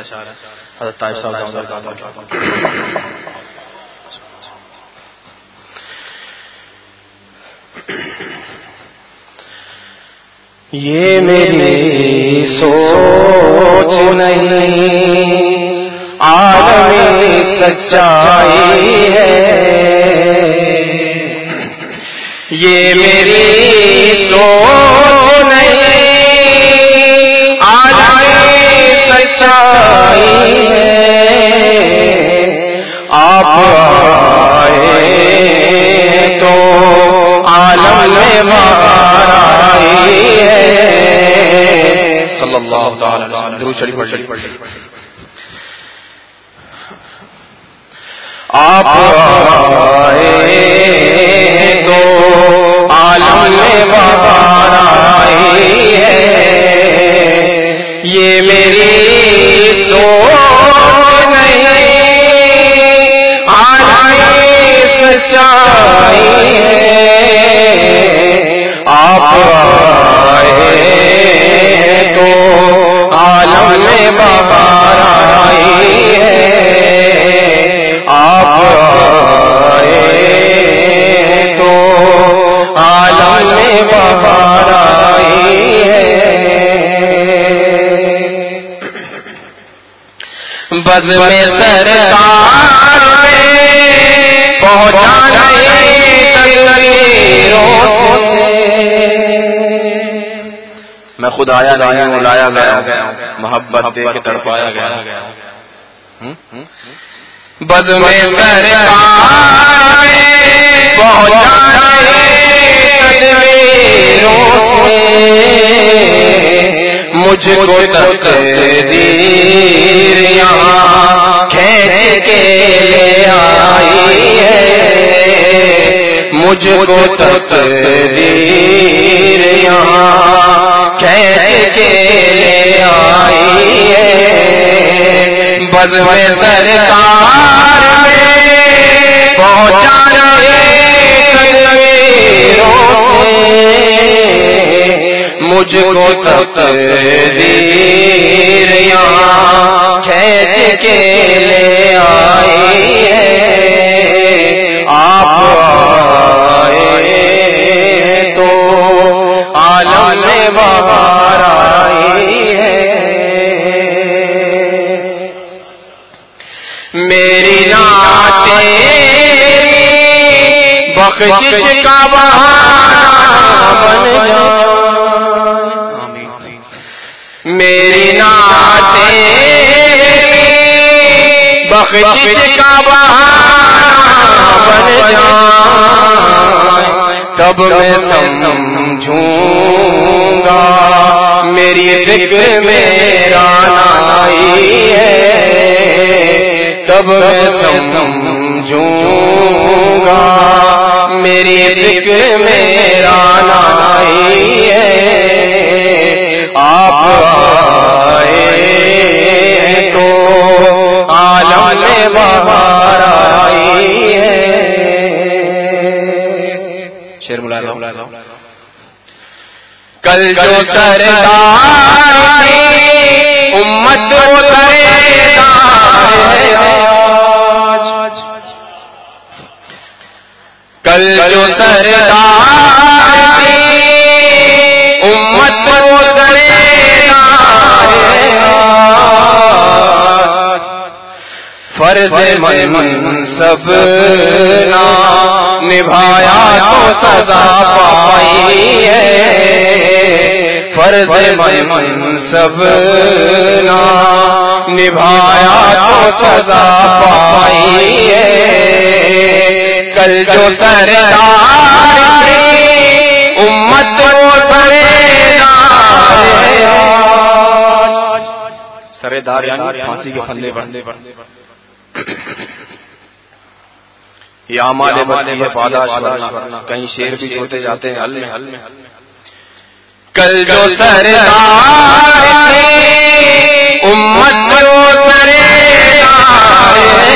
حضرت طائف صاحب یہ میری سوچ نہیں عالم سچائی ہے، یہ میری سوچ نہیں عالم سچائی ہے، آپ آئے تو عالم میں بہار آئی ہے، صلی اللہ تعالی علیہ درود شریف پڑھ لیں۔ آپ آئے تو عالم میں بہار آئی ہے، یہ میری سوچ نہیں عالم سچائی ہے، آپ آئے تو عالم میں بہار آئی ہے، آپ آئے تو عالم میں بہار آئی ہے، بز میں سرکار میں پہنچانے تقدیروں سے، میں خود آیا نہیں ہوں، لایا گیا محبت دے کے تڑپایا گیا، بز میں سرکار میں پہنچانے تقدیروں سے، مجھ کو تقدیر یہاں کھینچ کے لے آئی ہے، مجھ کو تقدیر یہاں کھینچ کے لے آئی ہے، بز میں سرکار میں پہنچانے تقدیروں سے، مجھ کو تقدیر یہاں کھینچ کے لے آئی ہے، آپ آئے تو عالم میں بہار آئی ہے، میری نعت بخشش کا بہانہ بن جائے، میری نعت بخشش کا بہانہ بن جائے، تب میں سمجھوں گا میری فکر میرا نائی ہے، تب میں سمجھوں گا میری فکر میرا نائی ہے، آپ آئے تو عالم میں بہار آئی ہے، شعر ملاحظہ، کل جو سردار تھی امت وہ سردار ہے آج، کل جو سردار تھی امت وہ سردار ہے آج، فرض منصب نہ نبھایا تو سزا پائی ہے، فرض منصب نہ نبھایا تو سزا پائی ہے، کل جو سردار تھی امت وہ سردار ہے آج، سردار یعنی پھانسی کے پھندے پر، یا ہمارے بچے پاداش ورنہ کہیں شیر بھی چھوٹے جاتے ہیں حل میں، کل جو سردار تھی امت وہ سردار ہے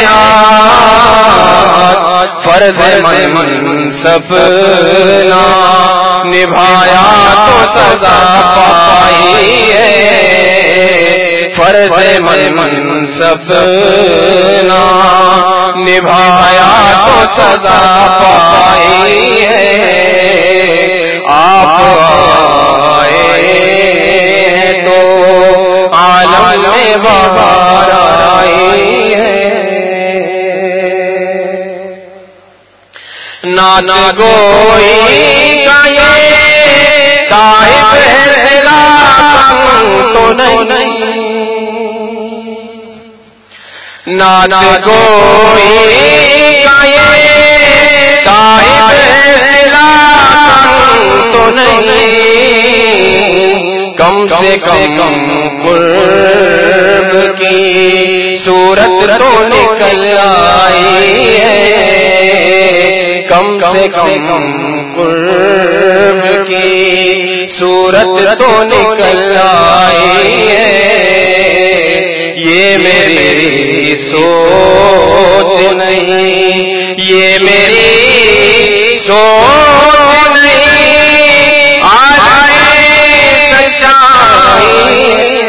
آج، فرض منصب نہ نبھایا تو سزا پائی ہے، فرض منصب نہ نبھایا تو سزا پائی ہے، آپ آئے تو عالم میں بہار آئی ہے۔ نعت گوئی کا یہ صاحب اختلاف تو نہیں، نعت گوئی کا یہ صاحب اختلاف تو نہیں، کم سے کم قرب کی صورت تو نکل آئی ہے، کم سے کم قرب کی صورت تو نکل آئی ہے۔ یہ میری سوچ نہیں، یہ میری سوچ نہیں، آئے سچائی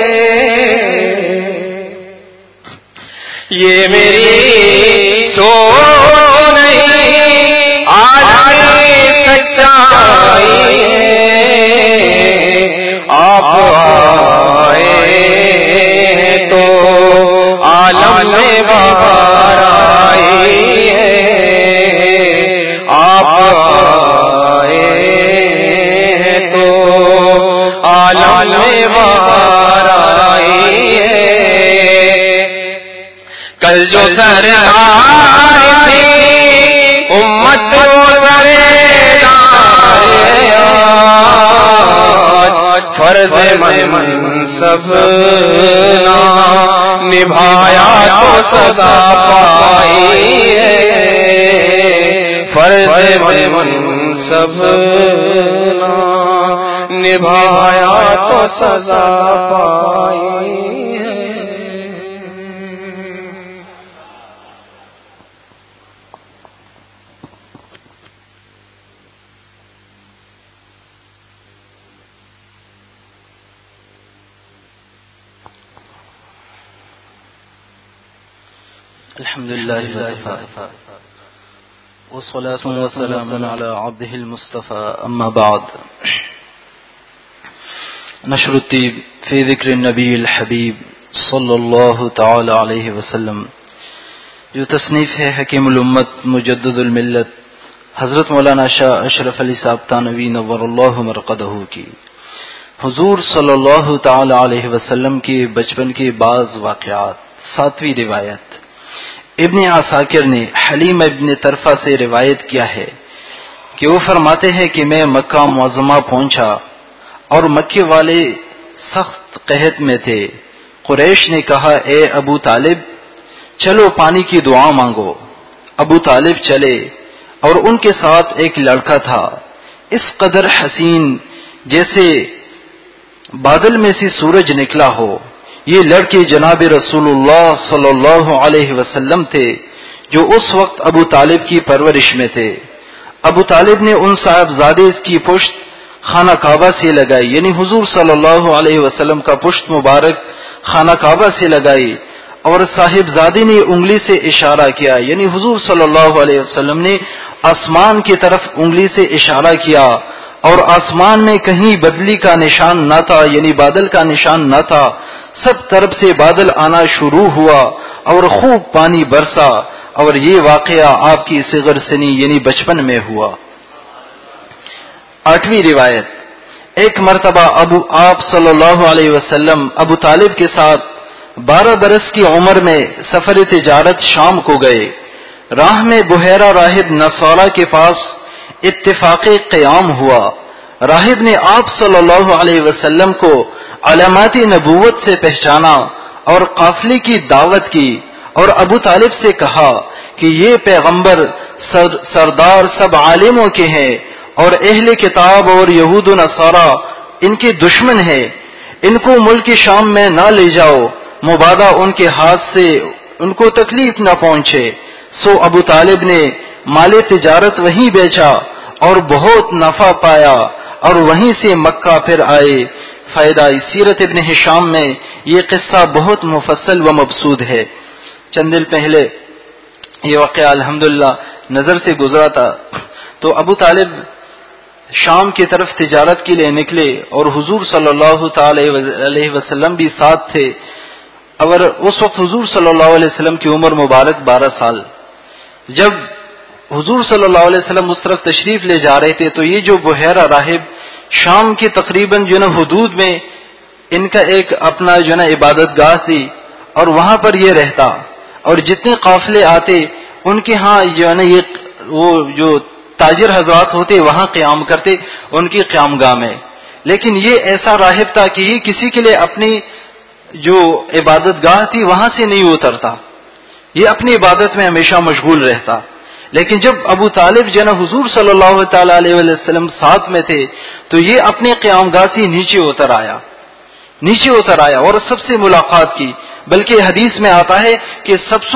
یہ میری سوچ نہیں، آئے سچائی آپ آئے تو عالم میں بہار آئی ہے، آپ آئے تو عالم میں بہار آئی ہے۔ کل جو سرکار تھی امت فرض منصب نہ نبھایا تو سزا پائی ہے، فرض منصب نہ نبھایا تو سزا پائی ہے۔ الحمد لله وكفى والصلاة والسلام على عبده المصطفى أما بعد نشر الطيب في ذكر النبي الحبيب صلى الله تعالى عليه وسلم، جو تصنیف ہے حکیم الامت مجدد الملت حضرت مولانا شاہ اشرف علی صاحب تھانوی نور اللہ مرقدہ کی حضور صلی اللہ تعالی علیہ وسلم کے بچپن کے بعض واقعات۔ 7ویں روایت ابن عساکر نے حلیم ابن طرفہ سے روایت کیا ہے کہ وہ فرماتے ہیں کہ میں مکہ معظمہ پہنچا اور مکے والے سخت قحط میں تھے۔ قریش نے کہا اے ابو طالب چلو پانی کی دعا مانگو۔ ابو طالب چلے اور ان کے ساتھ ایک لڑکا تھا، اس قدر حسین جیسے بادل میں سے سورج نکلا ہو۔ یہ لڑکے جناب رسول اللہ صلی اللہ علیہ وسلم تھے جو اس وقت ابو طالب کی پرورش میں تھے۔ ابو طالب نے ان صاحبزادے کی پشت خانہ کعبہ سے لگائی، یعنی حضور صلی اللہ علیہ وسلم کا پشت مبارک خانہ کعبہ سے لگائی، اور صاحبزادے نے انگلی سے اشارہ کیا، یعنی حضور صلی اللہ علیہ وسلم نے آسمان کی طرف انگلی سے اشارہ کیا، اور آسمان میں کہیں بدلی کا نشان نہ تھا، یعنی بادل کا نشان نہ تھا۔ سب طرف سے بادل آنا شروع ہوا اور خوب پانی برسا، اور یہ واقعہ آپ کی صغر سنی یعنی بچپن میں ہوا۔ 8ویں روایت ایک مرتبہ آپ صلی اللہ علیہ وسلم ابو طالب کے ساتھ 12 برس کی عمر میں سفر تجارت شام کو گئے۔ راہ میں بحیرہ راہب نصارہ کے پاس اتفاق قیام ہوا۔ راہب نے آپ صلی اللہ علیہ وسلم کو علامات نبوت سے پہچانا اور قافلے کی دعوت کی، اور ابو طالب سے کہا کہ یہ پیغمبر سردار سب عالموں کے ہیں، اور اہل کتاب اور یہود و نصارہ ان کے دشمن ہیں، ان کو ملک شام میں نہ لے جاؤ، مبادا ان کے ہاتھ سے ان کو تکلیف نہ پہنچے۔ سو ابو طالب نے مال تجارت وہیں بیچا اور بہت نفع پایا، اور وہیں سے مکہ پھر آئے۔ فائدہ سیرت ابن ہشام میں یہ قصہ بہت مفصل و مبسوط ہے. چند دن پہلے یہ واقعہ الحمدللہ نظر سے گزرا تھا. تو ابو طالب شام کی طرف تجارت کے لیے نکلے اور حضور صلی اللہ تعالی علیہ وسلم بھی ساتھ تھے. اور اس وقت حضور صلی اللہ علیہ وسلم کی عمر مبارک 12 سال. جب حضور صلی اللہ علیہ وسلم اس طرف تشریف لے جا رہے تھے تو یہ جو بحیرہ راہب شام کی تقریباً جو نا حدود میں ان کا ایک اپنا جو نا عبادت گاہ تھی اور وہاں پر یہ رہتا اور جتنے قافلے آتے ان کے ہاں جو نا یہ وہ جو تاجر حضرات ہوتے وہاں قیام کرتے ان کی قیام گاہ میں. لیکن یہ ایسا راہب تھا کہ یہ کسی کے لیے اپنی جو عبادت گاہ تھی وہاں سے نہیں اترتا, یہ اپنی عبادت میں ہمیشہ مشغول رہتا. لیکن جب ابو طالب جنا حضور صلی اللہ تعالی علیہ وسلم ساتھ میں تھے تو یہ اپنے قیام گاہ سے نیچے اتر آیا اور سب سے ملاقات کی. بلکہ حدیث میں آتا ہے کہ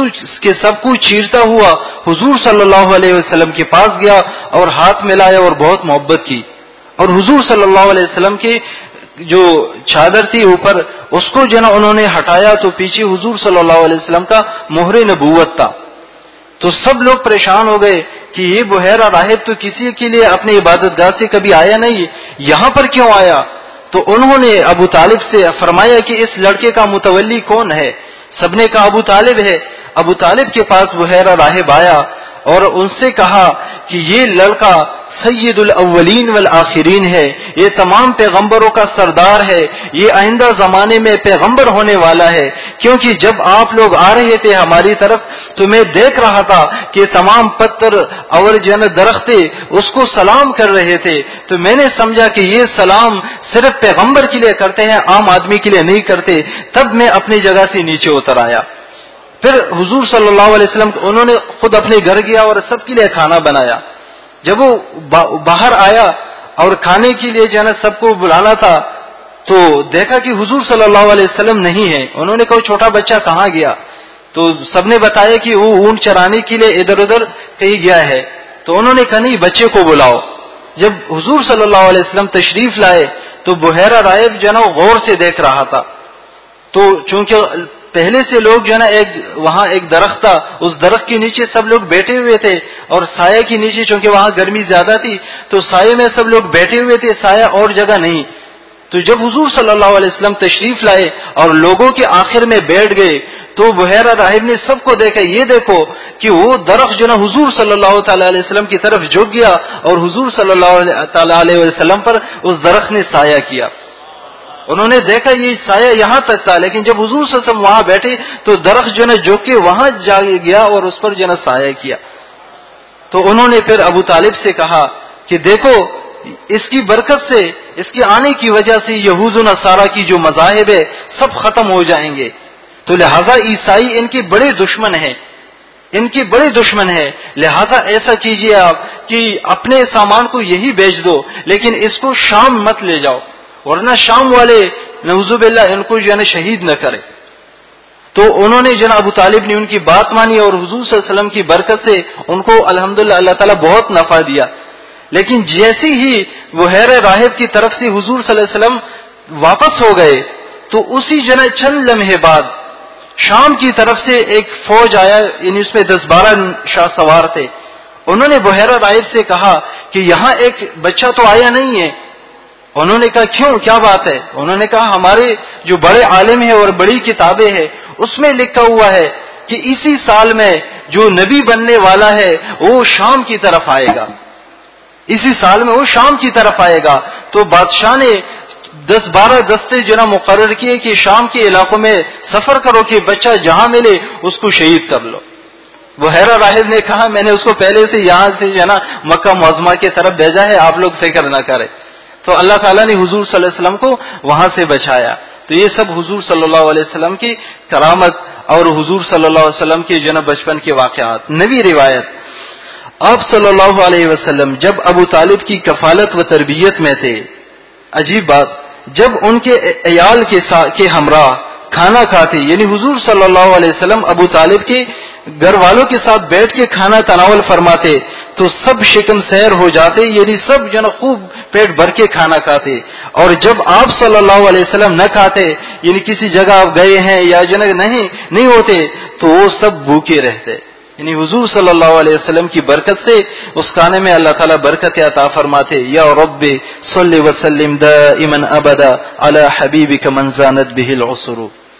سب کو چیرتا ہوا حضور صلی اللہ علیہ وسلم کے پاس گیا اور ہاتھ ملایا اور بہت محبت کی. اور حضور صلی اللہ علیہ وسلم کی جو چادر تھی اوپر اس کو جو نا انہوں نے ہٹایا تو پیچھے حضور صلی اللہ علیہ وسلم کا مہر نبوت تھا. تو سب لوگ پریشان ہو گئے کہ یہ بحیرہ راہب تو کسی کے لیے اپنی عبادت گاہ سے کبھی آیا نہیں, یہاں پر کیوں آیا؟ تو انہوں نے ابو طالب سے فرمایا کہ اس لڑکے کا متولی کون ہے؟ سب نے کہا ابو طالب ہے. ابو طالب کے پاس بحیرہ راہب آیا اور ان سے کہا کہ یہ لڑکا سید الاولین والآخرین ہے, یہ تمام پیغمبروں کا سردار ہے, یہ آئندہ زمانے میں پیغمبر ہونے والا ہے. کیونکہ جب آپ لوگ آ رہے تھے ہماری طرف تو میں دیکھ رہا تھا کہ تمام پتھر اور جنت درختے اس کو سلام کر رہے تھے, تو میں نے سمجھا کہ یہ سلام صرف پیغمبر کے لیے کرتے ہیں, عام آدمی کے لیے نہیں کرتے. تب میں اپنی جگہ سے نیچے اتر آیا. پھر حضور صلی اللہ علیہ وسلم انہوں نے خود اپنے گھر گیا اور سب کے لیے کھانا بنایا. جب وہ باہر آیا اور کھانے کے لیے جو ہے نا سب کو بلانا تھا تو دیکھا کہ حضور صلی اللہ علیہ وسلم نہیں ہے. انہوں نے کہا چھوٹا بچہ کہاں گیا؟ تو سب نے بتایا کہ وہ اونٹ چرانے کے لیے ادھر ادھر کہیں گیا ہے. تو انہوں نے کہا نہیں, بچے کو بلاؤ. جب حضور صلی اللہ علیہ وسلم تشریف لائے تو بحیرہ راہب جو ہے نا غور سے دیکھ رہا تھا. تو چونکہ پہلے سے لوگ جو ہے نا وہاں ایک درخت تھا, اس درخت کے نیچے سب لوگ بیٹھے ہوئے تھے اور سایہ کے نیچے چونکہ وہاں گرمی زیادہ تھی تو سایہ میں سب لوگ بیٹھے ہوئے تھے, سایہ اور جگہ نہیں. تو جب حضور صلی اللہ علیہ وسلم تشریف لائے اور لوگوں کے آخر میں بیٹھ گئے تو بحیرہ راہب نے سب کو دیکھا, یہ دیکھو کہ وہ درخت جو نا حضور صلی اللہ تعالی علیہ وسلم کی طرف جھک گیا اور حضور صلی اللہ تعالی علیہ وسلم پر اس درخت نے سایہ کیا. انہوں نے دیکھا یہ سایہ یہاں تک تھا, لیکن جب حضور صلی اللہ علیہ وسلم وہاں بیٹھے تو درخت جو نا جھک کے وہاں جا گیا اور اس پر جو نا سایہ کیا. تو انہوں نے پھر ابو طالب سے کہا کہ دیکھو اس کی برکت سے, اس کے آنے کی وجہ سے یہود و نصارہ کی جو مذاہب ہے سب ختم ہو جائیں گے. تو لہذا عیسائی ان کے بڑے دشمن ہیں, لہذا ایسا کیجئے آپ کہ اپنے سامان کو یہی بیچ دو لیکن اس کو شام مت لے جاؤ, ورنہ شام والے نعوذ باللہ ان کو جو ہے شہید نہ کرے. تو انہوں نے جناب ابو طالب نے ان کی بات مانی اور حضور صلی اللہ علیہ وسلم کی برکت سے ان کو الحمدللہ اللہ تعالیٰ بہت نفع دیا. لیکن جیسے ہی بحیرہ راہب کی طرف سے حضور صلی اللہ علیہ وسلم واپس ہو گئے تو اسی چند لمحے بعد شام کی طرف سے ایک فوج آیا, یعنی اس میں 10-12 شاہ سوار تھے. انہوں نے بحیرہ راہب سے کہا کہ یہاں ایک بچہ تو آیا نہیں ہے. انہوں نے کہا کیوں, کیا بات ہے؟ انہوں نے کہا ہمارے جو بڑے عالم ہیں اور بڑی کتابیں ہیں اس میں لکھا ہوا ہے کہ اسی سال میں جو نبی بننے والا ہے وہ شام کی طرف آئے گا, اسی سال میں وہ شام کی طرف آئے گا. تو بادشاہ نے 10-12 دستے جو نا مقرر کیے کہ شام کے علاقوں میں سفر کرو کہ بچہ جہاں ملے اس کو شہید کر لو. بحیرہ راہب نے کہا میں نے اس کو پہلے سے یہاں سے جو نا مکہ معظمہ کی طرف بھیجا ہے, آپ لوگ فکر نہ کریں. تو اللہ تعالیٰ نے حضور صلی اللہ علیہ وسلم کو وہاں سے بچایا. تو یہ سب حضور صلی اللہ علیہ وسلم کی کرامت اور حضور صلی اللہ علیہ وسلم کے جو نا بچپن کے واقعات. نبی روایت, آپ صلی اللہ علیہ وسلم جب ابو طالب کی کفالت و تربیت میں تھے, عجیب بات, جب ان کے عیال کے ہمراہ کھانا کھاتے، یعنی حضور صلی اللہ علیہ وسلم ابو طالب کے گھر والوں کے ساتھ بیٹھ کے کھانا تناول فرماتے تو سب شکم سیر ہو جاتے، یعنی سب خوب پیٹ بھر کے کھانا کھاتے. اور جب آپ صلی اللہ علیہ وسلم نہ کھاتے، یعنی کسی جگہ آپ گئے ہیں یا نہیں ہوتے، تو وہ سب بھوکے رہتے. یعنی حضور صلی اللہ علیہ وسلم کی برکت سے اس کھانے میں اللہ تعالیٰ برکت عطا فرماتے. یا رب صلی وسلم دائما ابدا علی حبیبک من زانت به العصر.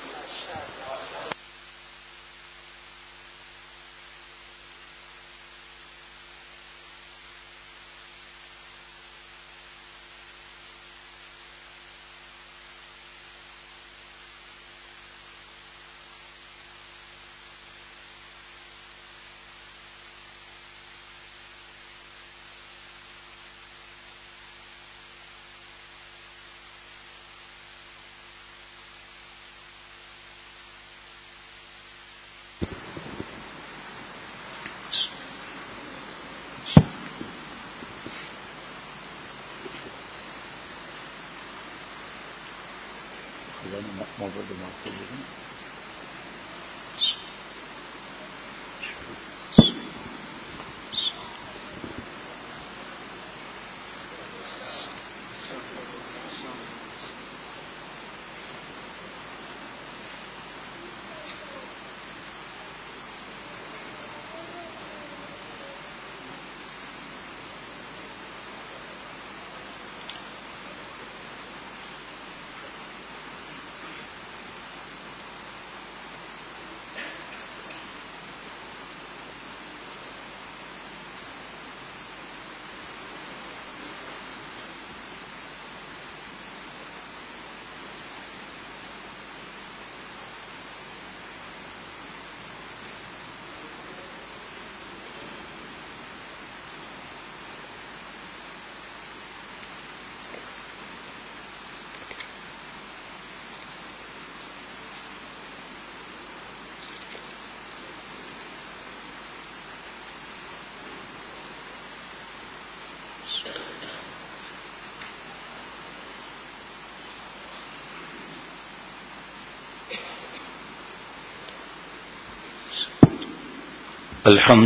الحمد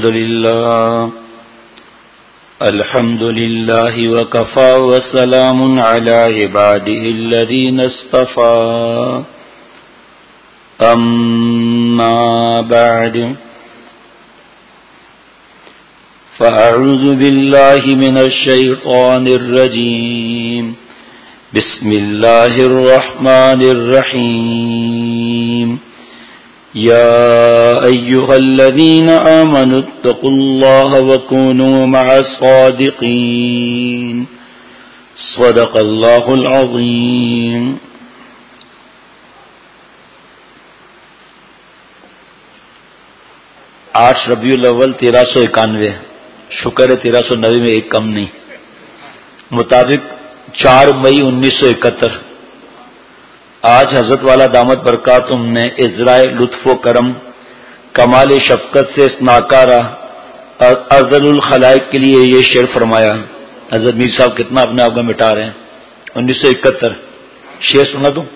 لله وكفى وسلام على عباده الذين اصطفى أما بعد فأعوذ بالله من الشيطان الرجيم بسم الله الرحمن الرحيم يا أيها الذين آمنوا اتقوا الله وكونوا مع الصادقين صدق الله العظيم. 8 ربیع الاول 1391، شکر ہے 1390 میں ایک کم نہیں، مطابق 4 مئی 1971. آج حضرت والا دامت برکاتہم نے ازرائے لطف و کرم، کمال شفقت سے اس ناکارہ افضل الخلائق کے لیے یہ شعر فرمایا. حضرت میر صاحب کتنا اپنے آپ کو مٹا رہے ہیں. 1971 شعر سنا دوں.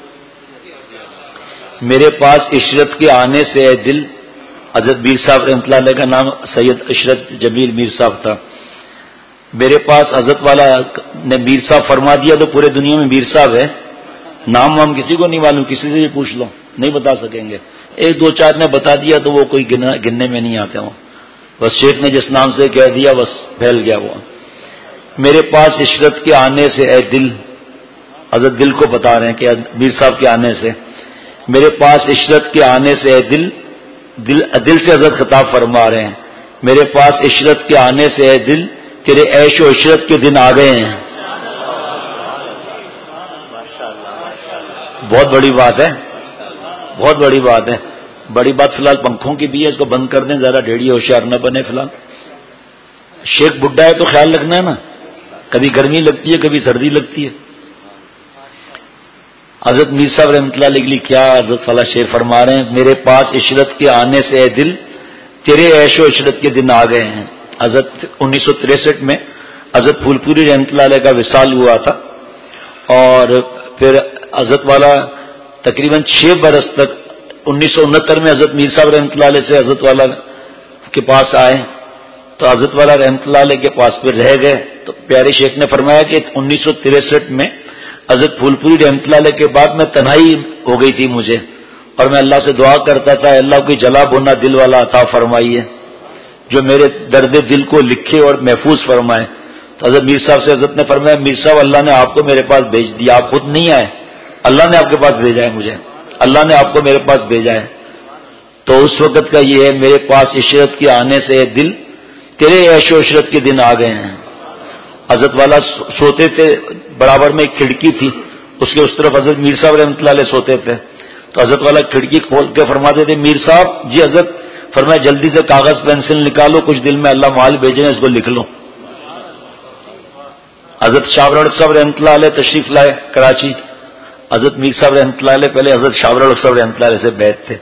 میرے پاس عشرت کے آنے سے اے دل، حضرت میر صاحب رحمۃ اللہ علیہ کا نام سید عشرت جمیل میر صاحب تھا. میرے پاس حضرت والا نے میر صاحب فرما دیا تو پورے دنیا میں میر صاحب ہے. نام وام کسی کو نہیں معلوم، کسی سے بھی پوچھ لو نہیں بتا سکیں گے. 1-2-4 نے بتا دیا تو وہ کوئی گننے میں نہیں آتے ہوں. بس شیخ نے جس نام سے کہہ دیا بس پھیل گیا وہ. میرے پاس عشرت کے آنے سے اے دل، حضرت دل کو بتا رہے ہیں کہ میر صاحب کے آنے سے، میرے پاس عشرت کے آنے سے اے دل، دل سے حضرت خطاب فرما رہے ہیں. میرے پاس عشرت کے آنے سے اے دل، تیرے عیش و عشرت کے دن آ گئے ہیں. بہت بڑی بات ہے، بہت بڑی بات ہے. بڑی بات فی الحال پنکھوں کی بھی ہے، اس کو بند کر دیں ذرا، ڈیڑھی ہوشیار نہ بنے. فی الحال شیخ بڈھا ہے تو خیال رکھنا ہے نا، کبھی گرمی لگتی ہے کبھی سردی لگتی ہے. حضرت میر صاحب رحمۃ اللہ علیہ کیا حضرت والا شعر فرما رہے ہیں. میرے پاس عشرت کے آنے سے اے دل، تیرے عیش و عشرت کے دن آ گئے ہیں. حضرت 1963 میں حضرت پھول پوری رحمۃ اللہ علیہ کا وصال ہوا تھا، اور پھر حضرت والا تقریباً 6 برس تک 1969 میں حضرت میر صاحب رحمۃ اللہ علیہ سے حضرت والا کے پاس آئے تو حضرت والا رحمۃ اللہ علیہ کے پاس پہ رہ گئے. تو پیارے شیخ نے فرمایا کہ 1963 میں حضرت پھول پوری رحمۃ اللہ علیہ کے بعد میں تنہائی ہو گئی تھی مجھے، اور میں اللہ سے دعا کرتا تھا اللہ کوئی جلا بھونا دل والا عطا فرمائیے جو میرے درد دل کو لکھے اور محفوظ فرمائے. تو حضرت میر صاحب سے حضرت نے فرمایا میر صاحب اللہ نے آپ کو میرے پاس بھیج دیا، آپ خود نہیں آئے، اللہ نے آپ کے پاس بھیجا ہے مجھے، اللہ نے آپ کو میرے پاس بھیجا ہے. تو اس وقت کا یہ ہے میرے پاس عشرت کے آنے سے دل تیرے عیش و عشرت کے دن آ گئے ہیں. حضرت والا سوتے تھے، برابر میں ایک کھڑکی تھی، اس کے اس طرف حضرت میر صاحب رحمۃ اللہ علیہ سوتے تھے. تو حضرت والا کھڑکی کھول کے فرماتے تھے میر صاحب جی حضرت. فرمایا جلدی سے کاغذ پینسل نکالو، کچھ دل میں اللہ مال بھیجے ہیں اس کو لکھ لو. حضرت شاہ رڑک صاحب رحمۃ اللہ علیہ تشریف لائے کراچی. حضرت میر صاحب رحمۃ اللہ علیہ پہلے حضرت شاہ رڑک صاحب رحمۃ اللہ علیہ سے بیعت تھے.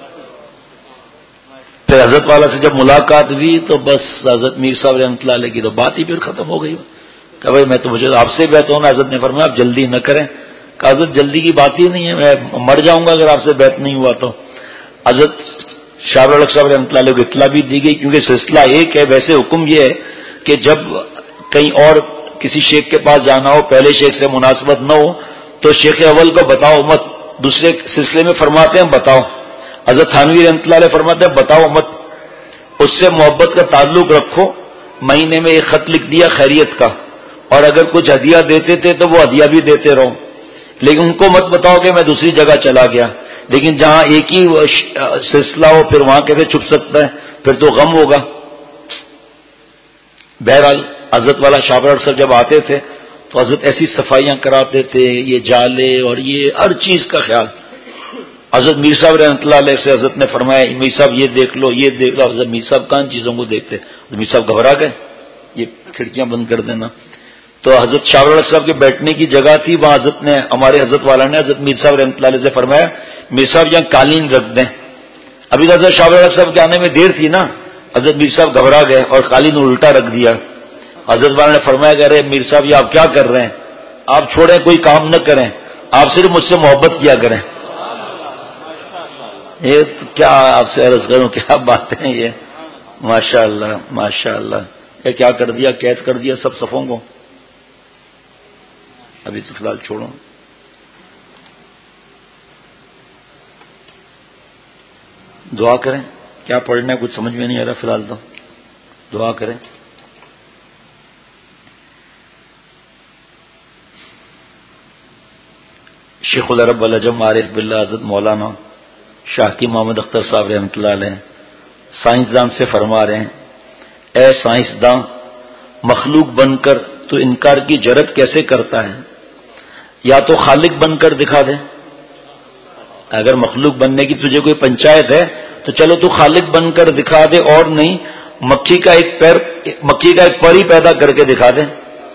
پھر حضرت والا سے جب ملاقات ہوئی تو بس حضرت میر صاحب رحمۃ اللہ علیہ کی تو بات ہی پھر ختم ہو گئی کہ بھائی میں تو مجھے آپ سے بیعت ہونا. حضرت نے فرمایا آپ جلدی نہ کریں. کہ حضرت جلدی کی بات ہی نہیں ہے، میں مر جاؤں گا اگر آپ سے بیعت نہیں ہوا تو. حضرت شاہ رڑک صاحب رحمۃ اللہ علیہ کو اطلاع بھی دی گئی کیونکہ سلسلہ ایک ہے. ویسے حکم یہ ہے کہ جب کہیں اور کسی شیخ کے پاس جانا ہو پہلے شیخ سے مناسبت نہ ہو تو شیخ اول کو بتاؤ مت. دوسرے سلسلے میں فرماتے ہیں بتاؤ. حضرت تھانوی رحمۃ اللہ علیہ فرماتے ہیں بتاؤ مت، اس سے محبت کا تعلق رکھو. مہینے میں ایک خط لکھ دیا خیریت کا، اور اگر کچھ ہدیہ دیتے تھے تو وہ ہدیہ بھی دیتے رہو، لیکن ان کو مت بتاؤ کہ میں دوسری جگہ چلا گیا. لیکن جہاں ایک ہی سلسلہ ہو پھر وہاں کیسے چھپ سکتا ہے، پھر تو غم ہوگا. بہرحال حضرت والا شاہبر صاحب جب آتے تھے تو حضرت ایسی صفائیاں کراتے تھے، یہ جالے اور یہ ہر چیز کا خیال. حضرت میر صاحب رحمۃ اللہ علیہ سے حضرت نے فرمایا میر صاحب یہ دیکھ لو یہ دیکھ لو. حضرت میر صاحب کان چیزوں کو دیکھتے، میر صاحب گھبرا گئے یہ کھڑکیاں بند کر دینا. تو حضرت شاہ رڑک صاحب کے بیٹھنے کی جگہ تھی، وہاں حضرت نے ہمارے حضرت والا نے حضرت میر صاحب رحمۃ اللہ علیہ سے فرمایا میر صاحب یہاں قالین رکھ دیں. ابھی تو حضرت شاہ رڑک صاحب کے آنے میں دیر تھی نا، حضرت میر صاحب گھبرا گئے اور قالین الٹا رکھ دیا. حضرت والا نے فرمایا کہ ارے میر صاحب یہ آپ کیا کر رہے ہیں، آپ چھوڑیں کوئی کام نہ کریں، آپ صرف مجھ سے محبت کیا کریں. یہ کیا آپ سے عرض کروں کیا باتیں ہیں یہ، ماشاء اللہ ماشاء اللہ. یہ کیا کر دیا، قید کر دیا سب صفوں کو. ابھی تو فی الحال چھوڑو. دعا کریں، کیا پڑھنا ہے کچھ سمجھ میں نہیں آ رہا فی الحال تو دعا کریں. شیخ العرب والعجم عارف باللہ حضرت مولانا شاہکی محمد اختر صاحب رحمۃ اللہ علیہ سائنسدان سے فرما رہے ہیں اے سائنسداں مخلوق بن کر تو انکار کی جرت کیسے کرتا ہے، یا تو خالق بن کر دکھا دے. اگر مخلوق بننے کی تجھے کوئی پنچایت ہے تو چلو تو خالق بن کر دکھا دے، اور نہیں مکھی کا ایک پر ہی پیدا کر کے دکھا دے.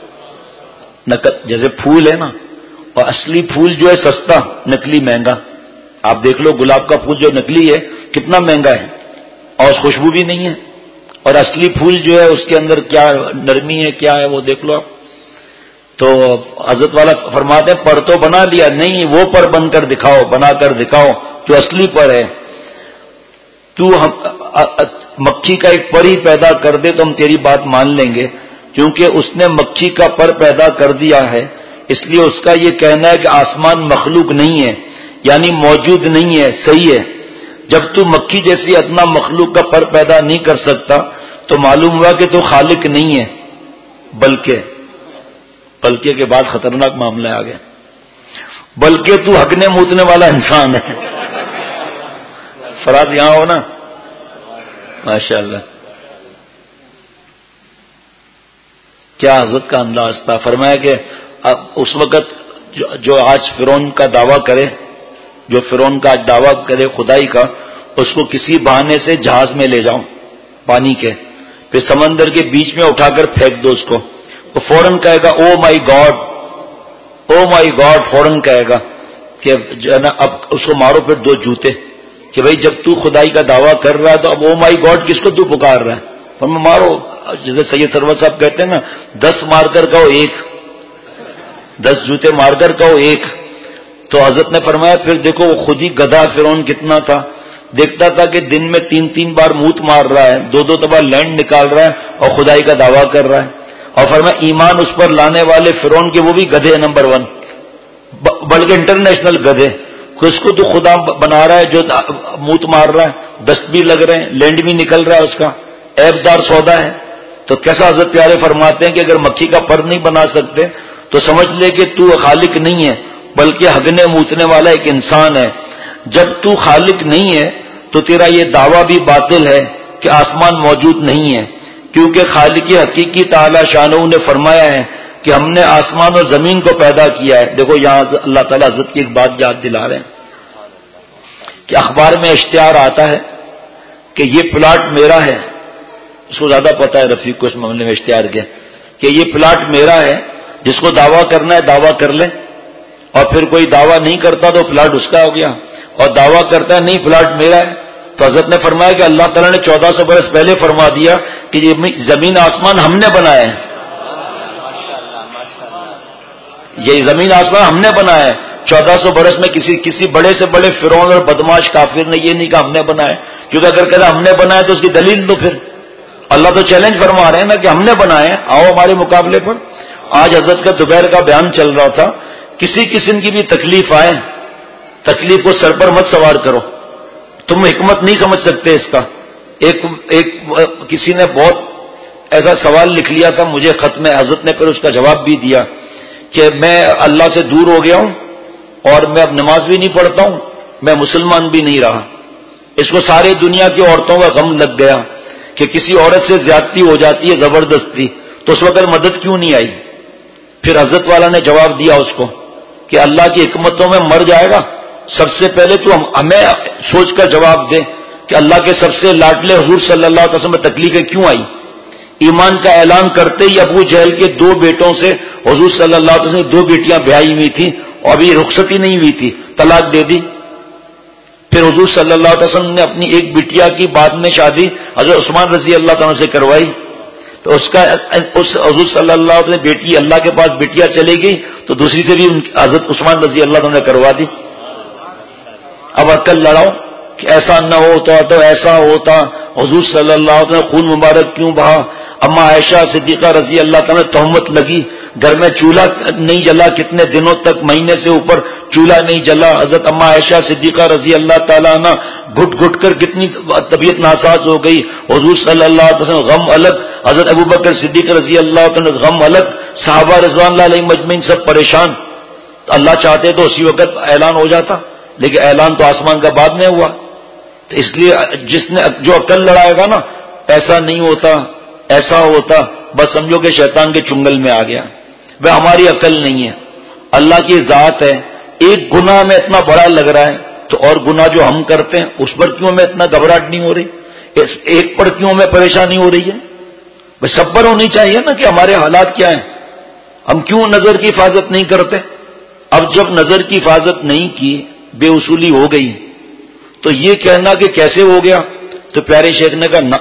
جیسے پھول ہے نا، اور اصلی پھول جو ہے سستا، نکلی مہنگا. آپ دیکھ لو گلاب کا پھول جو نکلی ہے کتنا مہنگا ہے اور خوشبو بھی نہیں ہے، اور اصلی پھول جو ہے اس کے اندر کیا نرمی ہے کیا ہے وہ دیکھ لو آپ. تو حضرت والا فرماتے ہیں پر تو بنا لیا، نہیں وہ پر بن کر دکھاؤ، بنا کر دکھاؤ جو اصلی پر ہے. تو مکھی کا ایک پر ہی پیدا کر دے تو ہم تیری بات مان لیں گے، کیونکہ اس نے مکھی کا پر پیدا کر دیا ہے، اس لیے اس کا یہ کہنا ہے کہ آسمان مخلوق نہیں ہے، یعنی موجود نہیں ہے. صحیح ہے، جب تو مکھی جیسی ادنا مخلوق کا پر پیدا نہیں کر سکتا تو معلوم ہوا کہ تو خالق نہیں ہے، بلکہ کے بعد خطرناک معاملہ آ گیا، بلکہ تو ہگنے موتنے والا انسان ہے. فراز یہاں ہو نا، ماشاء اللہ کیا حضرت کا انداز تھا. فرمایا کہ اس وقت جو آج فرعون کا دعویٰ کرے، جو فرعون کا آج دعویٰ کرے خدائی کا، اس کو کسی بہانے سے جہاز میں لے جاؤ پانی کے، پھر سمندر کے بیچ میں اٹھا کر پھینک دو اس کو، وہ فوراً کہے گا او مائی گاڈ، او مائی گاڈ، فوراً کہے گا کہ جو ہے نا اب اس کو مارو پھر 2 جوتے، کہ بھائی جب تو خدائی کا دعویٰ کر رہا ہے تو اب او مائی گاڈ کس کو تو پکار رہا ہے. فرمایا مارو، جیسے سید سرور صاحب کہتے ہیں نا 10 مار کر کہو 1، 10 جوتے مار کر کہو 1. تو حضرت نے فرمایا پھر دیکھو وہ خود ہی گدھا فرعون کتنا تھا، دیکھتا تھا کہ دن میں 3 بار موت مار رہا ہے، 2 دفعہ لینڈ نکال رہا ہے اور خدائی کا دعویٰ کر رہا ہے. اور فرمایا ایمان اس پر لانے والے فرعون کے وہ بھی گدھے نمبر 1، بلکہ انٹرنیشنل گدھے. اس کو تو خدا بنا رہا ہے جو موت مار رہا ہے، دست بھی لگ رہے ہیں، لینڈ بھی نکل رہا ہے، اس کا عیب دار سودا ہے. تو کیسا حضرت پیارے فرماتے ہیں کہ اگر مکھی کا پر نہیں بنا سکتے تو سمجھ لے کہ تو خالق نہیں ہے بلکہ ہگنے موتنے والا ایک انسان ہے. جب تو خالق نہیں ہے تو تیرا یہ دعویٰ بھی باطل ہے کہ آسمان موجود نہیں ہے، کیونکہ خالق حقیقی تعالی شانہ نے فرمایا ہے کہ ہم نے آسمان اور زمین کو پیدا کیا ہے. دیکھو یہاں اللہ تعالیٰ حضرت کی ایک بات یاد دلا رہے ہیں کہ اخبار میں اشتہار آتا ہے کہ یہ پلاٹ میرا ہے. اس کو زیادہ پتا ہے رفیق کو اس معاملے میں اشتہار کے کہ یہ پلاٹ میرا ہے، جس کو دعویٰ کرنا ہے دعویٰ کر لے، اور پھر کوئی دعویٰ نہیں کرتا تو پلاٹ اس کا ہو گیا، اور دعویٰ کرتا ہے نہیں پلاٹ میرا ہے. تو حضرت نے فرمایا کہ اللہ تعالیٰ نے 1400 برس پہلے فرما دیا کہ یہ زمین آسمان ہم نے بنایا ہے، یہ زمین آسمان ہم نے بنایا ہے. 1400 برس میں کسی بڑے سے بڑے فرعون اور بدماش کافر نے یہ نہیں کہا ہم نے بنایا، کیونکہ اگر کہتا ہم نے بنایا تو اس کی دلیل دو. پھر اللہ تو چیلنج فرما رہے ہیں نا کہ ہم نے بنایا ہے، آؤ ہمارے مقابلے پر. آج حضرت کا دوپہر کا بیان چل رہا تھا، کسی قسم کی بھی تکلیف آئے تکلیف کو سر پر مت سوار کرو، تم حکمت نہیں سمجھ سکتے اس کا. کسی نے بہت ایسا سوال لکھ لیا تھا مجھے خط میں، حضرت نے پھر اس کا جواب بھی دیا کہ میں اللہ سے دور ہو گیا ہوں اور میں اب نماز بھی نہیں پڑھتا ہوں، میں مسلمان بھی نہیں رہا. اس کو ساری دنیا کی عورتوں کا غم لگ گیا کہ کسی عورت سے زیادتی ہو جاتی ہے زبردستی، تو اس وقت مدد کیوں نہیں آئی. پھر حضرت والا نے جواب دیا اس کو کہ اللہ کی حکمتوں میں مر جائے گا، سب سے پہلے تو ہمیں سوچ کر جواب دے کہ اللہ کے سب سے لاڈلے حضور صلی اللہ علیہ وسلم میں تکلیفیں کیوں آئی. ایمان کا اعلان کرتے ہی ابو جہل کے 2 بیٹوں سے حضور صلی اللہ علیہ وسلم 2 بیٹیاں بیاہی ہوئی تھیں اور ابھی رخصتی نہیں ہوئی تھی، طلاق دے دی. پھر حضور صلی اللہ علیہ وسلم نے اپنی ایک بیٹیا کی بعد میں شادی حضرت عثمان رضی اللہ تعالیٰ سے کروائی، تو اس حضور صلی اللہ علیہ وسلم بیٹی اللہ کے پاس بیٹیاں چلے گئی تو دوسری سے بھی حضرت عثمان رضی اللہ تعالیٰ نے کروا دی. اب عقل لڑاؤ کہ ایسا نہ ہوتا تو ایسا ہوتا، حضور صلی اللہ علیہ وسلم خون مبارک کیوں بہا. اما عائشہ صدیقہ رضی اللہ تعالیٰ تہمت لگی، گھر میں چولہا نہیں جلا، کتنے دنوں تک مہینے سے اوپر چولہا نہیں جلا. حضرت اما عائشہ صدیقہ رضی اللہ تعالیٰ عنہ گھٹ گھٹ کر کتنی طبیعت ناساز ہو گئی. حضور صلی اللہ علیہ وسلم غم الگ، حضرت ابوبکر صدیق رضی اللہ تعالیٰ غم الگ، صحابہ رضوان اللہ علیہم مجمعین سب پریشان. اللہ چاہتے تو اسی وقت اعلان ہو جاتا، لیکن اعلان تو آسمان کا بعد میں ہوا. تو اس لیے جس نے جو عقل لڑائے گا نا ایسا نہیں ہوتا ایسا ہوتا، بس سمجھو کہ شیطان کے چنگل میں آ گیا. وہ ہماری عقل نہیں ہے، اللہ کی ذات ہے. ایک گناہ میں اتنا بڑا لگ رہا ہے تو اور گناہ جو ہم کرتے ہیں اس پر کیوں ہمیں اتنا گھبراہٹ نہیں ہو رہی، ایک پر کیوں ہمیں پریشانی ہو رہی ہے. بس صبر ہونی چاہیے نا کہ ہمارے حالات کیا ہیں، ہم کیوں نظر کی حفاظت نہیں کرتے. اب جب نظر کی حفاظت نہیں کی، بے اصولی ہو گئی، تو یہ کہنا کہ کیسے ہو گیا، تو پیارے شیخ نے کہا نہ،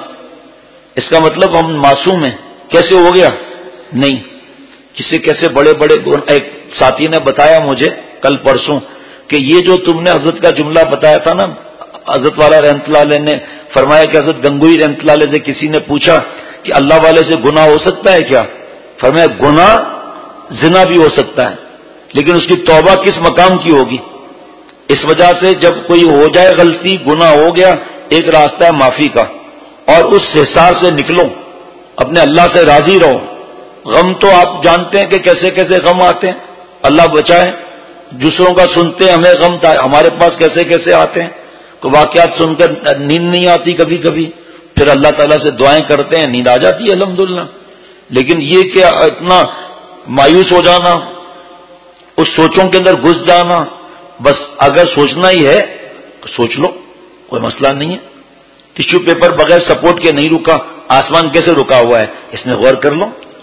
اس کا مطلب ہم معصوم ہیں. کیسے ہو گیا؟ نہیں، کسی کیسے بڑے بڑے ایک ساتھی نے بتایا مجھے کل پرسوں کہ یہ جو تم نے حضرت کا جملہ بتایا تھا نا، حضرت والا رحمۃ اللہ علیہ نے فرمایا کہ حضرت گنگوئی رحمۃ اللہ علیہ سے کسی نے پوچھا کہ اللہ والے سے گناہ ہو سکتا ہے کیا؟ فرمایا گناہ زنا بھی ہو سکتا ہے، لیکن اس کی توبہ کس مقام کی ہوگی. اس وجہ سے جب کوئی ہو جائے غلطی، گناہ ہو گیا، ایک راستہ ہے معافی کا، اور اس حساب سے نکلو، اپنے اللہ سے راضی رہو. غم تو آپ جانتے ہیں کہ کیسے کیسے غم آتے ہیں، اللہ بچائے. دوسروں کا سنتے ہیں ہمیں غم ہمارے پاس کیسے کیسے آتے ہیں. کوئی واقعات سن کر نیند نہیں آتی کبھی کبھی، پھر اللہ تعالیٰ سے دعائیں کرتے ہیں، نیند آ جاتی ہے الحمدللہ. لیکن یہ کہ اتنا مایوس ہو جانا، اس سوچوں کے اندر گھس جانا، بس اگر سوچنا ہی ہے تو سوچ لو، کوئی مسئلہ نہیں ہے. ٹیشو پیپر بغیر سپورٹ کے نہیں رکا، آسمان کیسے رکا ہوا ہے، اس میں غور کر لو،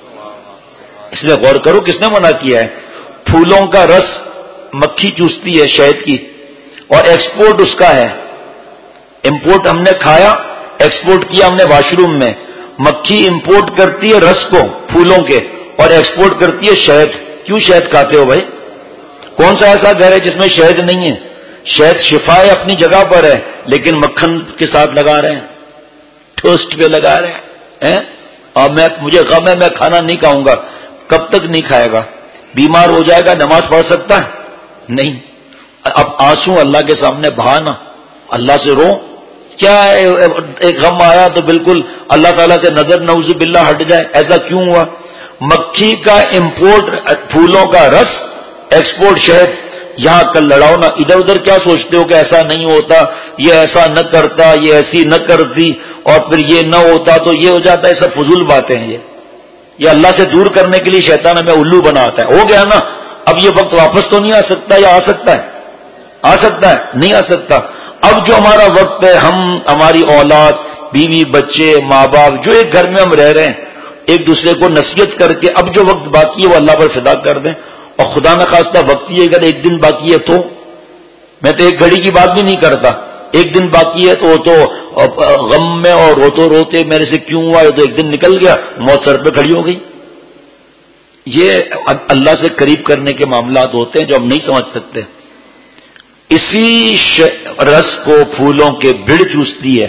اس میں غور کرو کس نے منع کیا ہے. پھولوں کا رس مکھی چوستی ہے شہد کی، اور ایکسپورٹ اس کا ہے. امپورٹ ہم نے کھایا، ایکسپورٹ کیا ہم نے واش روم میں. مکھی امپورٹ کرتی ہے رس کو پھولوں کے اور ایکسپورٹ کرتی ہے شہد. کیوں شہد کھاتے ہو بھائی؟ کون سا ایسا گھر ہے جس میں شہد نہیں ہے؟ شہد شفا ہے اپنی جگہ پر ہے، لیکن مکھن کے ساتھ لگا رہے ہیں، ٹوسٹ پہ لگا رہے ہیں، اور مجھے غم ہے میں کھانا نہیں کھاؤں گا. کب تک نہیں کھائے گا؟ بیمار ہو جائے گا، نماز پڑھ سکتا ہے؟ نہیں. اب آنسو اللہ کے سامنے بہانا، اللہ سے رو. کیا ایک غم آیا تو بالکل اللہ تعالیٰ سے نظر نعوذ باللہ ہٹ جائے؟ ایسا کیوں ہوا؟ مکھی کا امپورٹ پھولوں کا رس، ایکسپورٹ شہد. یہاں کل لڑاؤ نا، ادھر ادھر کیا سوچتے ہو کہ ایسا نہیں ہوتا، یہ ایسا نہ کرتا، یہ ایسی نہ کرتی، اور پھر یہ نہ ہوتا تو یہ ہو جاتا ہے. سب فضول باتیں ہیں. یہ اللہ سے دور کرنے کے لیے شیطان ہمیں الو بناتا ہے. ہو گیا نا، اب یہ وقت واپس تو نہیں آ سکتا، یا آ سکتا ہے؟ آ سکتا ہے؟ نہیں آ سکتا. اب جو ہمارا وقت ہے، ہم ہماری اولاد، بیوی، بچے، ماں باپ، جو ایک گھر میں ہم رہ رہے ہیں، ایک دوسرے کو نصیحت کر کے اب جو وقت باقی ہے وہ اللہ پر فدا کر دیں. اور خدا نہ خواستہ وقت ہی اگر ایک دن باقی ہے تو، میں تو ایک گھڑی کی بات بھی نہیں کرتا، ایک دن باقی ہے تو وہ تو غم میں اور روتے روتے میرے سے کیوں ہوا، یہ تو ایک دن نکل گیا، موت سر پہ کھڑی ہو گئی. یہ اللہ سے قریب کرنے کے معاملات ہوتے ہیں جو ہم نہیں سمجھ سکتے. اسی رس کو پھولوں کے بھیڑ چوستی ہے.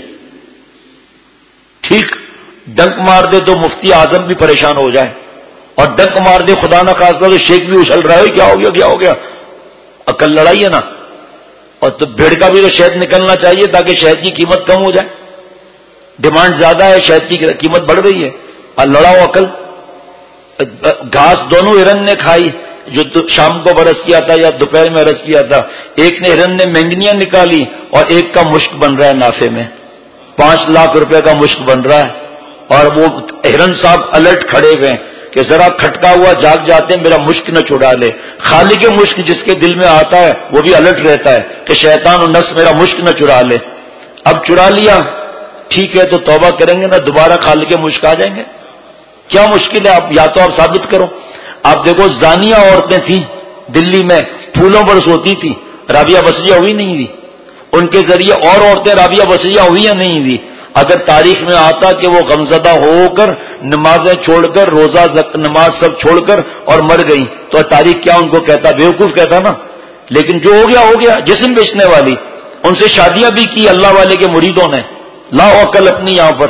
ٹھیک ڈنک مار دے تو مفتی اعظم بھی پریشان ہو جائے، اور ڈنک مار دے خدا نہ خواستہ تو شیخ بھی اچھل رہا ہے، کیا ہو گیا کیا ہو گیا. عقل لڑائی ہے نا. اور تو بھیڑ کا بھی تو شہد نکلنا چاہیے تاکہ شہد کی قیمت کم ہو جائے. ڈیمانڈ زیادہ ہے، شہد کی قیمت بڑھ رہی ہے، اور لڑاؤ عقل. گھاس دونوں ہرن نے کھائی، جو شام کو برس کیا تھا یا دوپہر میں برس کیا تھا. ایک نے ہرن نے مہنگنیاں نکالی اور ایک کا مشک بن رہا ہے نافے میں، 5 لاکھ روپے کا مشک بن رہا ہے. اور وہ ہرن صاحب الرٹ کھڑے ہوئے ہیں کہ ذرا کھٹکا ہوا جاگ جاتے ہیں، میرا مشک نہ چھڑا لے. خالق مشک جس کے دل میں آتا ہے وہ بھی الرٹ رہتا ہے کہ شیطان و نفس میرا مشک نہ چرا لے. اب چرا لیا، ٹھیک ہے تو توبہ کریں گے نا، دوبارہ خالق مشک آ جائیں گے. کیا مشکل ہے؟ آپ یا تو آپ ثابت کرو. آپ دیکھو زانیہ عورتیں تھیں دلی میں، پھولوں پر سوتی تھی، رابعہ بصریہ ہوئی نہیں ہوئی؟ ان کے ذریعے اور عورتیں رابعہ بصریہ ہوئی یا نہیں ہوئی؟ اگر تاریخ میں آتا کہ وہ غمزدہ ہو کر نمازیں چھوڑ کر، روزہ نماز سب چھوڑ کر اور مر گئی، تو تاریخ کیا ان کو کہتا؟ بیوقوف کہتا نا. لیکن جو ہو گیا ہو گیا. جسم بیچنے والی، ان سے شادیاں بھی کی اللہ والے کے مریدوں نے. لاؤ عقل اپنی یہاں پر.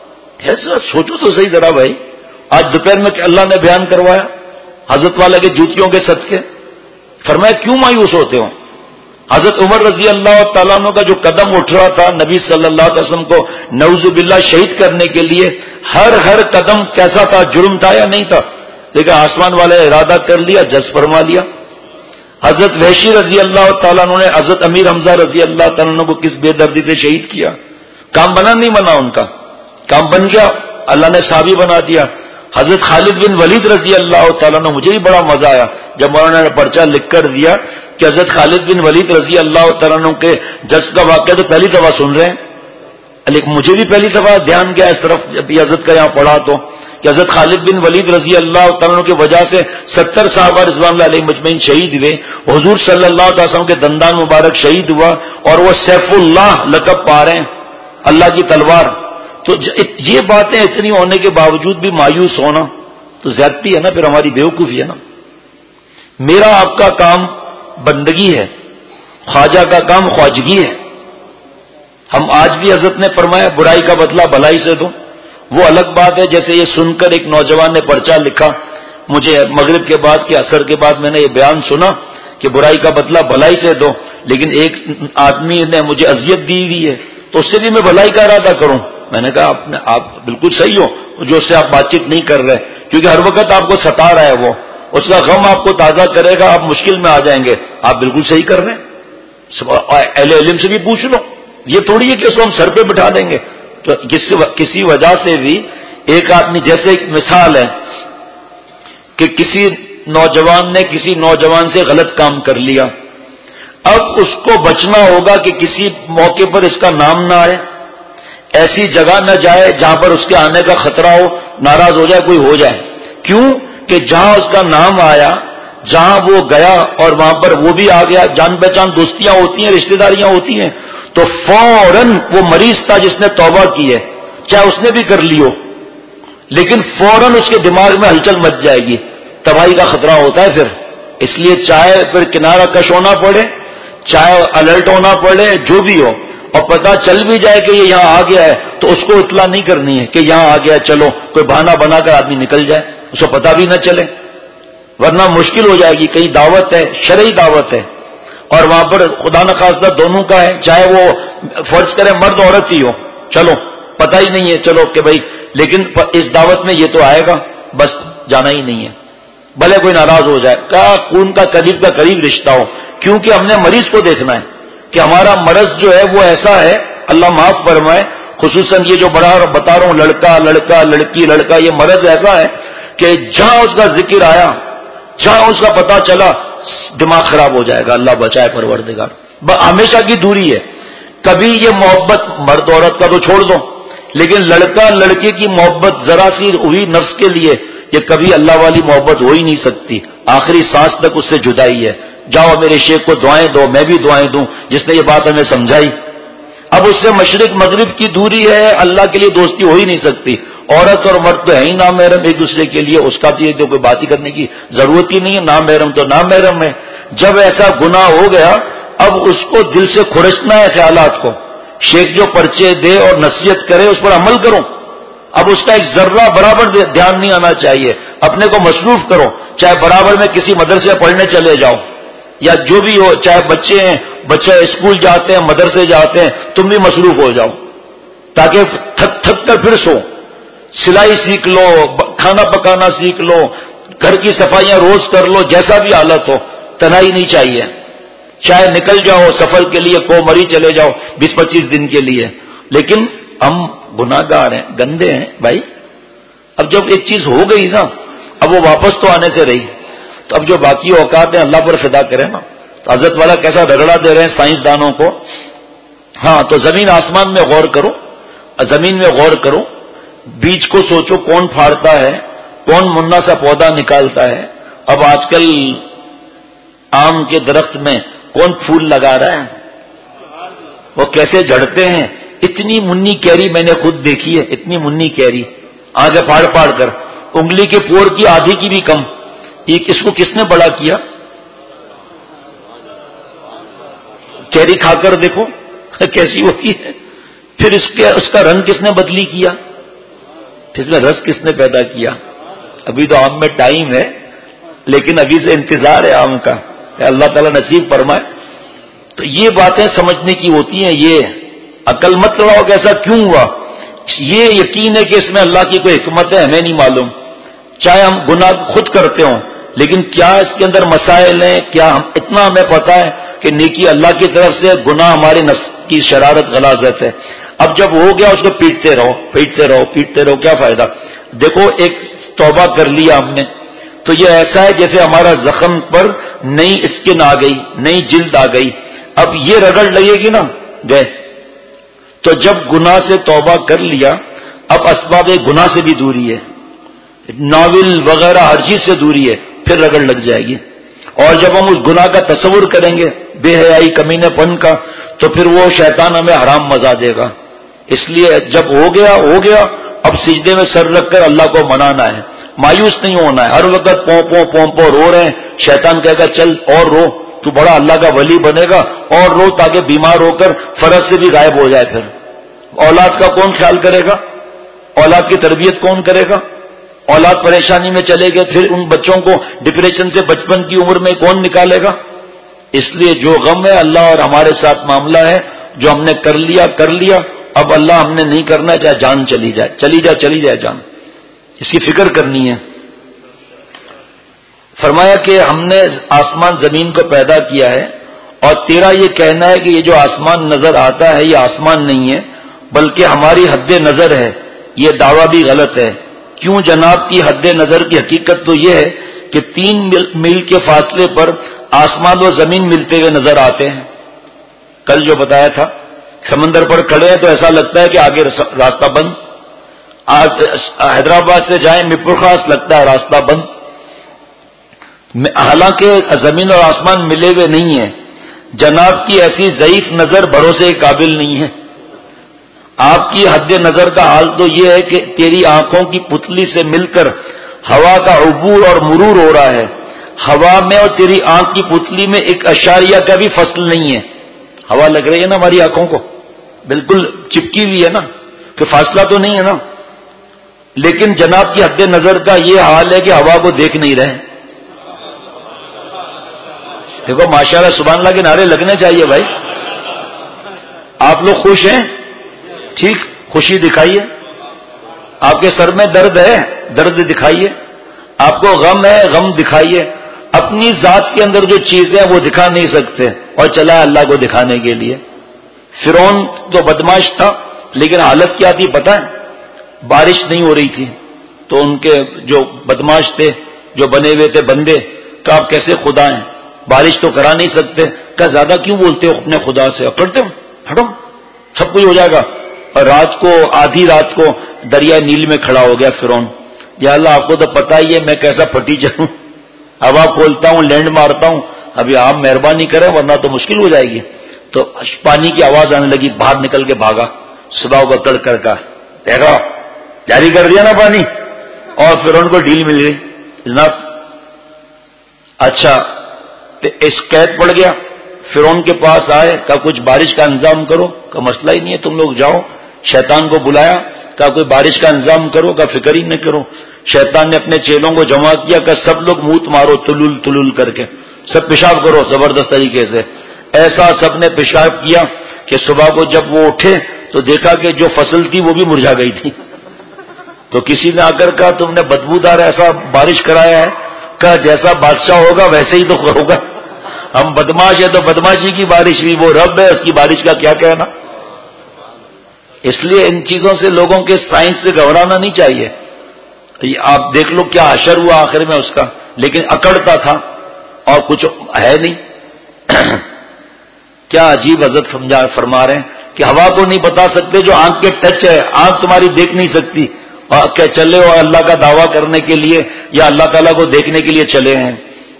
ایسا سوچو تو صحیح ذرا بھائی. آج دوپہر میں اللہ نے بیان کروایا حضرت والا کے جوتیوں کے صدقے. فرمایا کیوں مایوس ہوتے ہو؟ حضرت عمر رضی اللہ تعالیٰ عنہ کا جو قدم اٹھ رہا تھا نبی صلی اللہ علیہ وسلم کو نعوذ باللہ شہید کرنے کے لیے، ہر قدم کیسا تھا؟ جرم تھا یا نہیں تھا؟ لیکن آسمان والے ارادہ کر لیا، جذب فرما لیا. حضرت وحشی رضی اللہ تعالیٰ عنہ نے حضرت امیر حمزہ رضی اللہ تعالیٰ عنہ کو کس بے دردی سے شہید کیا. کام بنا نہیں بنا؟ ان کا کام بن گیا، اللہ نے صحابی بنا دیا. حضرت خالد بن ولید رضی اللہ تعالیٰ عنہ، مجھے بھی بڑا مزہ آیا جب مولانا نے پرچہ لکھ کر دیا کہ حضرت خالد بن ولید رضی اللہ تعالیٰ عنہ کے جذب کا واقعہ تو پہلی دفعہ سن رہے ہیں، لیکن مجھے بھی پہلی دفعہ دھیان گیا اس طرف جب یہ حضرت کا یہاں پڑھا تو کہ حضرت خالد بن ولید رضی اللہ تعالیٰ عنہ کی وجہ سے 70 صحابہ رضوان اللہ علیہ مجمعین شہید ہوئے. حضور صلی اللہ علیہ وسلم کے دندان مبارک شہید ہوا اور وہ سیف اللہ لقب پا رہے ہیں، اللہ کی تلوار. تو یہ باتیں اتنی ہونے کے باوجود بھی مایوس ہونا تو زیادتی ہے نا، پھر ہماری بیوقوفی ہے نا. میرا آپ کا کام بندگی ہے، خواجہ کا کام خواجگی ہے. ہم آج بھی حضرت نے فرمایا برائی کا بدلہ بھلائی سے دو. وہ الگ بات ہے، جیسے یہ سن کر ایک نوجوان نے پرچہ لکھا، مجھے مغرب کے بعد کے عصر کے بعد میں نے یہ بیان سنا کہ برائی کا بدلہ بھلائی سے دو، لیکن ایک آدمی نے مجھے اذیت دی ہوئی ہے تو اس سے بھی میں بھلائی کا ارادہ کروں. میں نے کہا آپ بالکل صحیح ہو جو اس سے آپ بات چیت نہیں کر رہے، کیونکہ ہر وقت آپ کو ستا رہا ہے، وہ اس کا غم آپ کو تازہ کرے گا، آپ مشکل میں آ جائیں گے. آپ بالکل صحیح کر رہے ہیں. اہل علم سے بھی پوچھ لو، یہ تھوڑی ہے کہ اس کو ہم سر پہ بٹھا دیں گے. تو کسی وجہ سے بھی ایک آدمی، جیسے ایک مثال ہے کہ کسی نوجوان نے کسی نوجوان سے غلط کام کر لیا، اب اس کو بچنا ہوگا کہ کسی موقع پر اس کا نام نہ آئے، ایسی جگہ نہ جائے جہاں پر اس کے آنے کا خطرہ ہو، ناراض ہو جائے، کوئی ہو جائے. کیوں کہ جہاں اس کا نام آیا، جہاں وہ گیا اور وہاں پر وہ بھی آ گیا، جان پہچان دوستیاں ہوتی ہیں، رشتہ داریاں ہوتی ہیں، تو فوراً وہ مریض تھا جس نے توبہ کی ہے، چاہے اس نے بھی کر لی ہو، لیکن فوراً اس کے دماغ میں ہلچل مچ جائے گی، تباہی کا خطرہ ہوتا ہے. اس لیے چاہے پھر کنارہ کش ہونا پڑے، چاہے الرٹ ہونا پڑے، جو بھی ہو، اور پتہ چل بھی جائے کہ یہ یہاں آ گیا ہے تو اس کو اطلاع نہیں کرنی ہے کہ یہاں آ گیا چلو، کوئی بہانہ بنا کر آدمی نکل جائے، اس کو پتہ بھی نہ چلے، ورنہ مشکل ہو جائے گی. کہیں دعوت ہے، شرعی دعوت ہے، اور وہاں پر خدا نخواستہ دونوں کا ہے، چاہے وہ فرض کرے مرد عورت ہی ہو، چلو پتہ ہی نہیں ہے، چلو کہ بھائی لیکن اس دعوت میں یہ تو آئے گا، بس جانا ہی نہیں ہے، بھلے کوئی ناراض ہو جائے. کہا خون کا قریب رشتہ ہو، کیونکہ ہم نے مریض کو دیکھنا ہے کہ ہمارا مرض جو ہے وہ ایسا ہے، اللہ معاف فرمائے، خصوصاً یہ جو بتا رہا ہوں لڑکا لڑکی لڑکا، یہ مرض ایسا ہے کہ جہاں اس کا ذکر آیا، جہاں اس کا پتہ چلا، دماغ خراب ہو جائے گا. اللہ بچائے پروردگار. ہمیشہ کی دوری ہے. کبھی یہ محبت مرد عورت کا تو چھوڑ دو، لیکن لڑکا لڑکی کی محبت ذرا سی ہوئی نفس کے لیے، یہ کبھی اللہ والی محبت ہو ہی نہیں سکتی. آخری سانس تک اس سے جدائی ہے. جاؤ میرے شیخ کو دعائیں دو، میں بھی دعائیں دوں، جس نے یہ بات ہمیں سمجھائی. اب اس سے مشرق مغرب کی دوری ہے، اللہ کے لیے دوستی ہو ہی نہیں سکتی. عورت اور مرد تو ہے ہی نامحرم ایک دوسرے کے لیے، اس کا تو کوئی بات ہی کرنے کی ضرورت ہی نہیں ہے. نامحرم تو نامحرم ہے. جب ایسا گناہ ہو گیا، اب اس کو دل سے کھرچنا ہے خیالات کو. شیخ جو پرچے دے اور نصیحت کرے اس پر عمل کرو. اب اس کا ایک ذرہ برابر دھیان نہیں آنا چاہیے. اپنے کو مصروف کرو، چاہے برابر میں کسی مدرسے پڑھنے چلے جاؤ یا جو بھی ہو، چاہے بچے ہیں، بچے اسکول جاتے ہیں، مدرسے جاتے ہیں، تم بھی مصروف ہو جاؤ تاکہ تھک کر پھر سو. سلائی سیکھ لو، کھانا پکانا سیکھ لو، گھر کی صفائیاں روز کر لو، جیسا بھی حالت ہو، تنہائی نہیں چاہیے. چاہے نکل جاؤ سفر کے لیے، کومری چلے جاؤ 20-25 دن کے لیے. لیکن ہم گناہگار ہیں، گندے ہیں بھائی. اب جب ایک چیز ہو گئی نا، اب وہ واپس تو آنے سے رہی. تو اب جو باقی اوقات ہیں اللہ پر فدا کریں نا. تو حضرت والا کیسا رگڑا دے رہے ہیں سائنسدانوں کو. ہاں تو زمین آسمان میں غور کرو، زمین میں غور کرو، بیج کو سوچو کون پھاڑتا ہے، کون منا سا پودا نکالتا ہے. اب آج کل آم کے درخت میں کون پھول لگا رہا ہے، وہ کیسے جھڑتے ہیں. اتنی منی کیری میں نے خود دیکھی ہے، اتنی منی کیری آگے پھاڑ پھاڑ کر، انگلی کے پور کی آدھی کی بھی کم. اس کو کس نے بڑا کیا؟ کیری کھا کر دیکھو کیسی ہوتی ہے. پھر اس کا رنگ کس نے بدلی کیا، اس میں رس کس نے پیدا کیا. ابھی تو آم میں ٹائم ہے، لیکن ابھی سے انتظار ہے آم کا. اللہ تعالیٰ نصیب فرمائے. تو یہ باتیں سمجھنے کی ہوتی ہیں. یہ عقل مت لڑاؤ کہ ایسا کیوں ہوا. یہ یقین ہے کہ اس میں اللہ کی کوئی حکمت ہے، ہمیں نہیں معلوم. چاہے ہم گناہ خود کرتے ہوں، لیکن کیا اس کے اندر مسائل ہیں، کیا اتنا ہمیں پتا ہے کہ نیکی اللہ کی طرف سے، گناہ ہمارے نفس کی شرارت غلاظت ہے. اب جب ہو گیا اس کو پیٹتے رہو، کیا فائدہ. دیکھو ایک توبہ کر لیا ہم نے تو یہ ایسا ہے جیسے ہمارا زخم پر نئی اسکن آ گئی، نئی جلد آ گئی. اب یہ رگڑ لگے گی نا گئے. تو جب گناہ سے توبہ کر لیا، اب اسباب گناہ سے بھی دوری ہے، ناول وغیرہ ہر چیز سے دوری ہے، پھر رگڑ لگ جائے گی. اور جب ہم اس گناہ کا تصور کریں گے، بے حیائی کمینے پن کا، تو پھر وہ شیطان ہمیں حرام مزہ دے گا. اس لیے جب ہو گیا اب سجدے میں سر رکھ کر اللہ کو منانا ہے. مایوس نہیں ہونا ہے. ہر وقت پوں رو رہے ہیں، شیطان کہے گا چل اور رو، تو بڑا اللہ کا ولی بنے گا، اور رو تاکہ بیمار ہو کر فرض سے بھی غائب ہو جائے. پھر اولاد کا کون خیال کرے گا، اولاد کی تربیت کون کرے گا. اولاد پریشانی میں چلے گئے، پھر ان بچوں کو ڈپریشن سے بچپن کی عمر میں کون نکالے گا. اس لیے جو غم ہے اللہ اور ہمارے ساتھ معاملہ ہے، جو ہم نے کر لیا. اب اللہ ہم نے نہیں کرنا، چاہے جان چلی جائے جان، اس کی فکر کرنی ہے. فرمایا کہ ہم نے آسمان زمین کو پیدا کیا ہے، اور تیرا یہ کہنا ہے کہ یہ جو آسمان نظر آتا ہے یہ آسمان نہیں ہے بلکہ ہماری حد نظر ہے، یہ دعویٰ بھی غلط ہے. کیوں جناب کی حد نظر کی حقیقت تو یہ ہے کہ 3 میل کے فاصلے پر آسمان و زمین ملتے ہوئے نظر آتے ہیں. کل جو بتایا تھا، سمندر پر کھڑے ہیں تو ایسا لگتا ہے کہ آگے راستہ بند. حیدرآباد سے جائیں میرپور خاص، لگتا ہے راستہ بند. حالانکہ زمین اور آسمان ملے ہوئے نہیں ہیں. جناب کی ایسی ضعیف نظر بھروسے کے قابل نہیں ہے. آپ کی حد نظر کا حال تو یہ ہے کہ تیری آنکھوں کی پتلی سے مل کر ہوا کا عبور اور مرور ہو رہا ہے. ہوا میں اور تیری آنکھ کی پتلی میں ایک اشاریہ کا بھی فصل نہیں ہے. ہوا لگ رہی ہے نا ہماری آنکھوں کو, بالکل چپکی ہوئی ہے نا, کہ فاصلہ تو نہیں ہے نا. لیکن جناب کی حد نظر کا یہ حال ہے کہ ہوا کو دیکھ نہیں رہے. دیکھو ماشاءاللہ سبحان اللہ کے نعرے لگنے چاہیے بھائی. آپ لوگ خوش ہیں؟ ٹھیک, خوشی دکھائیے. آپ کے سر میں درد ہے, درد دکھائیے. آپ کو غم ہے, غم دکھائیے. اپنی ذات کے اندر جو چیزیں ہیں وہ دکھا نہیں سکتے, اور چلا اللہ کو دکھانے کے لیے. فرعون تو بدماش تھا, لیکن حالت کیا تھی پتہ ہے؟ بارش نہیں ہو رہی تھی, تو ان کے جو بدماش تھے, جو بنے ہوئے تھے بندے, کہ آپ کیسے خدا ہیں, بارش تو کرا نہیں سکتے. کہ زیادہ کیوں بولتے ہو اپنے خدا سے, اور کرتے ہو, ہٹو سب کچھ ہو جائے گا. اور رات کو, آدھی رات کو دریائے نیل میں کھڑا ہو گیا فرعون. یا اللہ آپ کو تو پتا ہی ہے میں کیسا پھٹی جاؤں, ہوا کھولتا ہوں, لینڈ مارتا ہوں, ابھی آپ مہربانی کریں ورنہ تو مشکل ہو جائے گی. تو پانی کی آواز آنے لگی, باہر نکل کے بھاگا. صبح کو کڑ کر کا دیکھو جاری کر دیا نا پانی, اور فرعون کو ڈیل مل گئی جناب. اچھا تو اس قید پڑ گیا. فرعون کے پاس آئے, کہا کچھ بارش کا انتظام کرو. کا مسئلہ ہی نہیں ہے, تم لوگ جاؤ. شیطان کو بلایا, کہا کوئی بارش کا انتظام کرو. کا فکر ہی نہ کرو. شیطان نے اپنے چیلوں کو جمع کیا, کہ سب لوگ موت مارو تلل تلل کر کے, سب پیشاب کرو زبردست طریقے سے. ایسا سب نے پیشاب کیا کہ صبح کو جب وہ اٹھے تو دیکھا کہ جو فصل تھی وہ بھی مرجھا گئی تھی. تو کسی نے آ کر کہا تم نے بدبودار ایسا بارش کرایا ہے. کہا جیسا بادشاہ ہوگا ویسے ہی تو ہوگا, ہم بدماش ہے تو بدماشی کی بارش بھی, وہ رب ہے اس کی بارش کا کیا کہنا. اس لیے ان چیزوں سے لوگوں کے سائنس سے گھبرانا نہیں چاہیے. آپ دیکھ لو کیا حشر ہوا آخر میں اس کا, لیکن اکڑتا تھا اور کچھ ہے نہیں. کیا عجیب حضرت فرما رہے ہیں کہ ہوا کو نہیں بتا سکتے جو آنکھ کے ٹچ ہے, آنکھ تمہاری دیکھ نہیں سکتی, اور کیا چلے ہو اللہ کا دعویٰ کرنے کے لیے یا اللہ تعالیٰ کو دیکھنے کے لیے چلے ہیں.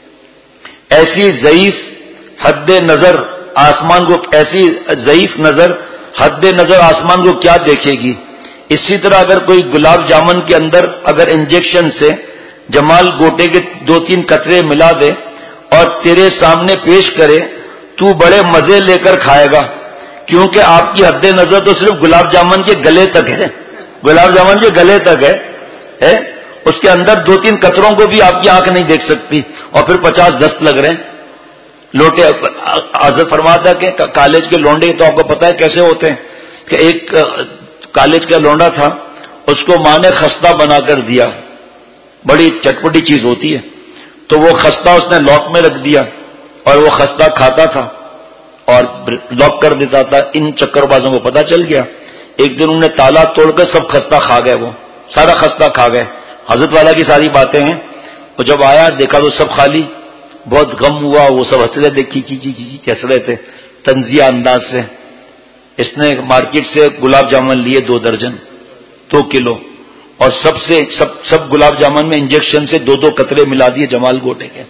ایسی ضعیف حد نظر آسمان کو, ایسی ضعیف نظر حد نظر آسمان کو کیا دیکھے گی. اسی طرح اگر کوئی گلاب جامن کے اندر اگر انجیکشن سے جمال گوٹے کے 2-3 قطرے ملا دے اور تیرے سامنے پیش کرے, تو بڑے مزے لے کر کھائے گا, کیونکہ آپ کی حد نظر تو صرف گلاب جامن کے گلے تک ہے, گلاب جامن کے گلے تک ہے. اس کے اندر 2-3 قطروں کو بھی آپ کی آنکھ نہیں دیکھ سکتی, اور پھر 50 دست لگ رہے ہیں. لوٹے حضرت فرماتا کہ کالج کے لونڈے تو آپ کو پتا ہے کیسے ہوتے ہیں, کہ ایک کالج کا لونڈا تھا, اس کو ماں نے خستہ بنا کر دیا, بڑی چٹپٹی چیز ہوتی ہے, تو وہ خستہ اس نے لاک میں رکھ دیا اور وہ خستہ کھاتا تھا اور لاک کر دیتا تھا. ان چکر بازوں کو پتا چل گیا. ایک دن انہوں نے تالا توڑ کر سب خستہ کھا گئے, وہ سارا خستہ کھا گئے. حضرت والا کی ساری باتیں ہیں. وہ جب آیا دیکھا تو سب خالی, بہت غم ہوا. وہ سب ہنس رہے تھے, ہنس رہے تھے طنزیہ انداز سے. اس نے مارکیٹ سے گلاب جامن لیے 2 درجن 2 کلو, اور سب گلاب جامن میں انجیکشن سے 2-2 قطرے ملا دیے جمال گوٹے کے,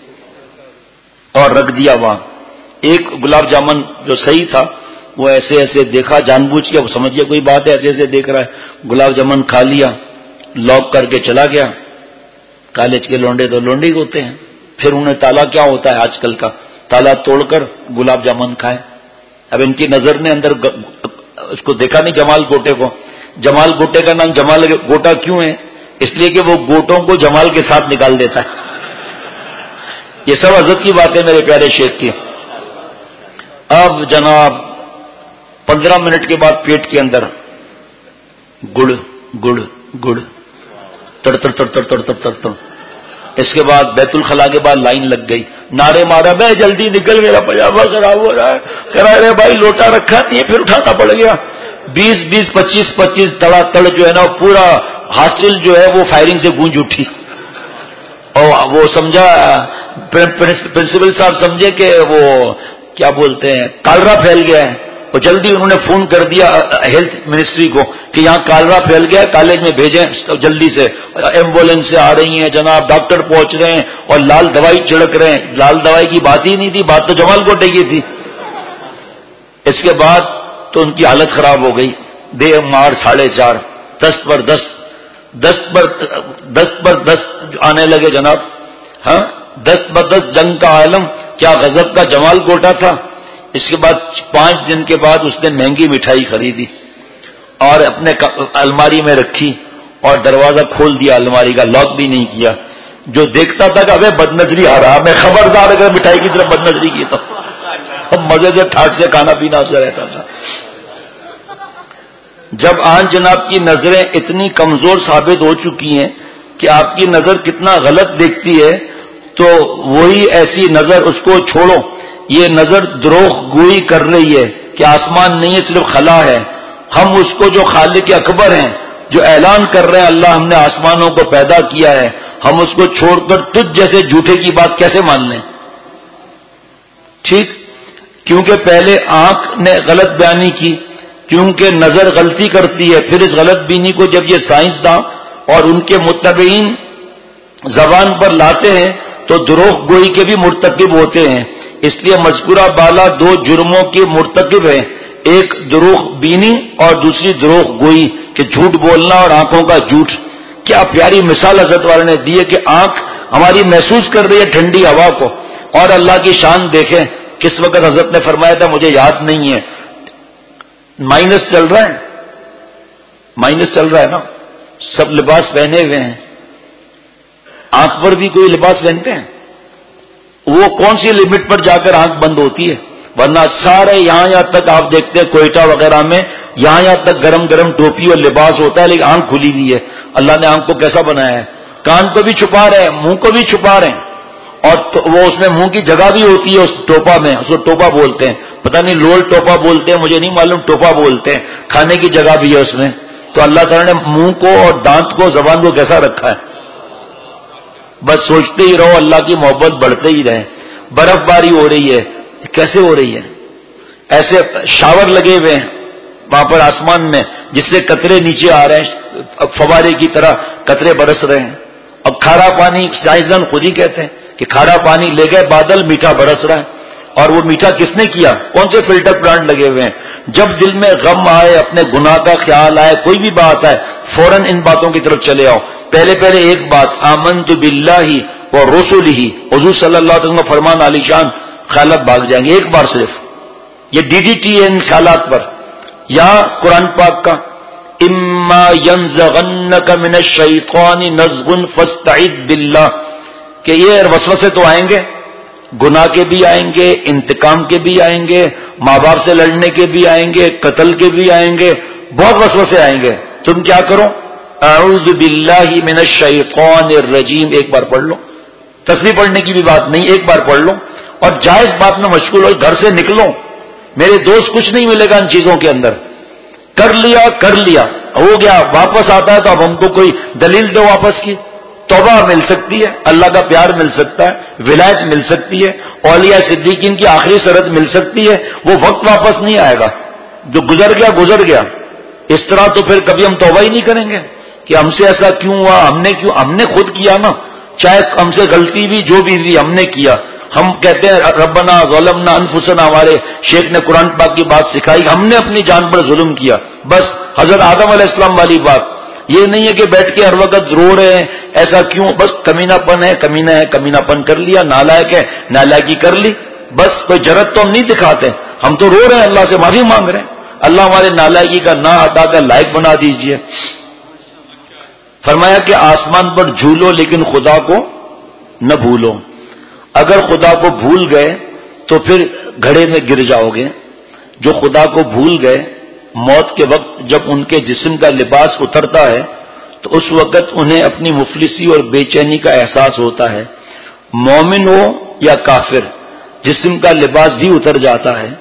اور رکھ دیا وہاں. ایک گلاب جامن جو صحیح تھا وہ ایسے ایسے دیکھا, جان بوجھ کے, وہ سمجھ گیا کوئی بات ہے, ایسے ایسے دیکھ رہا ہے. گلاب جامن کھا لیا, لاک کر کے چلا گیا. کالج کے لونڈے تو لونڈے ہی ہوتے ہیں. پھر انہیں تالا کیا ہوتا ہے آج کل کا, تالا توڑ کر گلاب جامن کھائے. اب ان کی نظر نے اندر اس کو دیکھا نہیں جمال گوٹے کو. جمال گوٹے کا نام جمال گوٹا کیوں ہے؟ اس لیے کہ وہ گوٹوں کو جمال کے ساتھ نکال دیتا ہے. یہ سب حضرت کی باتیں میرے پیارے شیخ کی. اب جناب 15 منٹ کے بعد پیٹ کے اندر گڑ گڑ گڑ تڑ تڑ تڑ تڑ تڑ تڑ تڑ. اس کے بعد بیت الخلا کے بعد لائن لگ گئی, نعرے مارا, میں جلدی نکل, میرا پجامہ خراب ہو رہا ہے. کرا رہے بھائی لوٹا رکھا نہیں ہے, پھر اٹھانا پڑ گیا. 20 25 تڑا تڑ جو ہے نا, پورا ہاسٹل جو ہے وہ فائرنگ سے گونج اٹھی. اور وہ سمجھا, پرنسپل صاحب سمجھے کہ وہ کیا بولتے ہیں کالرا پھیل گیا ہے. اور جلدی انہوں نے فون کر دیا ہیلتھ منسٹری کو کہ یہاں کالرا پھیل گیا, کالج میں بھیجیں جلدی سے. ایمبولینس سے آ رہی ہیں جناب, ڈاکٹر پہنچ رہے ہیں, اور لال دوائی چھڑک رہے ہیں. لال دوائی کی بات ہی نہیں تھی, بات تو جمال کوٹے کی تھی. اس کے بعد تو ان کی حالت خراب ہو گئی. دے مار 4:30, 10 پر 10 10 پر 10 آنے لگے جناب. ہاں دست بدست جنگ کا عالم، کیا غضب کا جمال کوٹا تھا۔ اس کے بعد 5 دن کے بعد اس نے مہنگی مٹھائی خریدی اور اپنے الماری میں رکھی اور دروازہ کھول دیا الماری کا، لاک بھی نہیں کیا۔ جو دیکھتا تھا کہ ابے بد نظری حرام ہے، خبردار اگر مٹھائی کی طرف بد نظری کی تو مزے سے ٹھاٹ سے کھانا پینا اسے رہتا تھا۔ جب آن جناب کی نظریں اتنی کمزور ثابت ہو چکی ہیں کہ آپ کی نظر کتنا غلط دیکھتی ہے، تو وہی ایسی نظر اس کو چھوڑو۔ یہ نظر دروغ گوئی کر رہی ہے کہ آسمان نہیں ہے، صرف خلا ہے۔ ہم اس کو جو خالق اکبر ہیں، جو اعلان کر رہے ہیں اللہ ہم نے آسمانوں کو پیدا کیا ہے، ہم اس کو چھوڑ کر تجھ جیسے جھوٹے کی بات کیسے مان لیں؟ ٹھیک، کیونکہ پہلے آنکھ نے غلط بیانی کی، کیونکہ نظر غلطی کرتی ہے، پھر اس غلط بینی کو جب یہ سائنسداں اور ان کے متبعین زبان پر لاتے ہیں تو دروغ گوئی کے بھی مرتکب ہوتے ہیں۔ اس لیے مذکورہ بالا 2 جرموں کے مرتکب ہیں، ایک دروغ بینی اور دوسری دروغ گوئی، کہ جھوٹ بولنا اور آنکھوں کا جھوٹ۔ کیا پیاری مثال حضرت والے نے دی ہے کہ آنکھ ہماری محسوس کر رہی ہے ٹھنڈی ہوا کو، اور اللہ کی شان دیکھیں کس وقت حضرت نے فرمایا تھا مجھے یاد نہیں ہے، مائنس چل رہا ہے، مائنس چل رہا ہے نا، سب لباس پہنے ہوئے ہیں، آنکھ پر بھی کوئی لباس پہنتے ہیں؟ وہ کون سی لمٹ پر جا کر آنکھ بند ہوتی ہے؟ ورنہ سارے یہاں تک آپ دیکھتے ہیں کوئٹہ وغیرہ میں یہاں تک گرم گرم ٹوپی اور لباس ہوتا ہے، لیکن آنکھ کھلی ہوئی ہے۔ اللہ نے آنکھ کو کیسا بنایا ہے؟ کان کو بھی چھپا رہے ہیں، منہ کو بھی چھپا رہے ہیں، اور وہ اس میں منہ کی جگہ بھی ہوتی ہے اس ٹوپا میں، اس کو ٹوپا بولتے ہیں، پتہ نہیں لول ٹوپا بولتے ہیں مجھے نہیں معلوم، ٹوپا بولتے ہیں، کھانے کی جگہ بھی ہے اس میں۔ تو اللہ تعالیٰ نے منہ کو اور دانت کو زبان کو کیسا رکھا ہے؟ بس سوچتے ہی رہو، اللہ کی محبت بڑھتے ہی رہے۔ برف باری ہو رہی ہے، کیسے ہو رہی ہے؟ ایسے شاور لگے ہوئے ہیں وہاں پر آسمان میں، جس سے قطرے نیچے آ رہے ہیں، فوارے کی طرح قطرے برس رہے ہیں۔ اب کھارا پانی سائنسدان خود ہی کہتے ہیں کہ کھارا پانی لے گئے بادل، میٹھا برس رہا ہے، اور وہ میٹھا کس نے کیا؟ کون سے فلٹر پلانٹ لگے ہوئے ہیں؟ جب دل میں غم آئے، اپنے گناہ کا خیال آئے، کوئی بھی بات آئے، فوراً ان باتوں کی طرف چلے آؤ۔ پہلے ایک بات، آمنت باللہ و رسولہ، حضور صلی اللہ علیہ وسلم کا فرمان عالی شان، خیالات بھاگ جائیں گے ایک بار صرف۔ یہ DDT ہے ان خیالات پر، یا قرآن پاک کا اما ینزغنک من الشیطان نزغ فاستعذ باللہ، کہ یہ وسوسے تو آئیں گے، گناہ کے بھی آئیں گے، انتقام کے بھی آئیں گے، ماں باپ سے لڑنے کے بھی آئیں گے، قتل کے بھی آئیں گے، بہت وسوسے آئیں گے۔ تم کیا کرو؟ اعوذ باللہ من الشیطان الرجیم، ایک بار پڑھ لو، تسبیح پڑھنے کی بھی بات نہیں، ایک بار پڑھ لو اور جائز بات میں مشغول ہو، گھر سے نکلو۔ میرے دوست کچھ نہیں ملے گا ان چیزوں کے اندر، کر لیا ہو گیا، واپس آتا ہے تو اب ہم کو کوئی دلیل دو واپس کی۔ توبہ مل سکتی ہے، اللہ کا پیار مل سکتا ہے، ولایت مل سکتی ہے، اولیاء صدیقین کی آخری سرحد مل سکتی ہے، وہ وقت واپس نہیں آئے گا، جو گزر گیا۔ اس طرح تو پھر کبھی ہم توبہ ہی نہیں کریں گے کہ ہم سے ایسا کیوں ہوا، ہم نے خود کیا نا، چاہے ہم سے غلطی بھی جو بھی ہوئی ہم نے کیا۔ ہم کہتے ہیں ربنا ظلمنا انفسنا، ہمارے شیخ نے قرآن پاک کی بات سکھائی، ہم نے اپنی جان پر ظلم کیا، بس حضرت آدم علیہ السلام والی بات۔ یہ نہیں ہے کہ بیٹھ کے ہر وقت رو رہے ہیں ایسا کیوں، بس کمینہ پن ہے، کمینہ پن کر لیا، نالائق ہے، نالائقی کر لی، بس کوئی جرت تو ہم نہیں دکھاتے، ہم تو رو رہے ہیں، اللہ سے معافی مانگ رہے ہیں، اللہ ہمارے نالائقی کا نہ ہٹا کر لائق بنا دیجئے۔ فرمایا کہ آسمان پر جھولو لیکن خدا کو نہ بھولو، اگر خدا کو بھول گئے تو پھر گھڑے میں گر جاؤ گے۔ جو خدا کو بھول گئے، موت کے وقت جب ان کے جسم کا لباس اترتا ہے تو اس وقت انہیں اپنی مفلسی اور بے چینی کا احساس ہوتا ہے۔ مومن ہو یا کافر، جسم کا لباس بھی اتر جاتا ہے،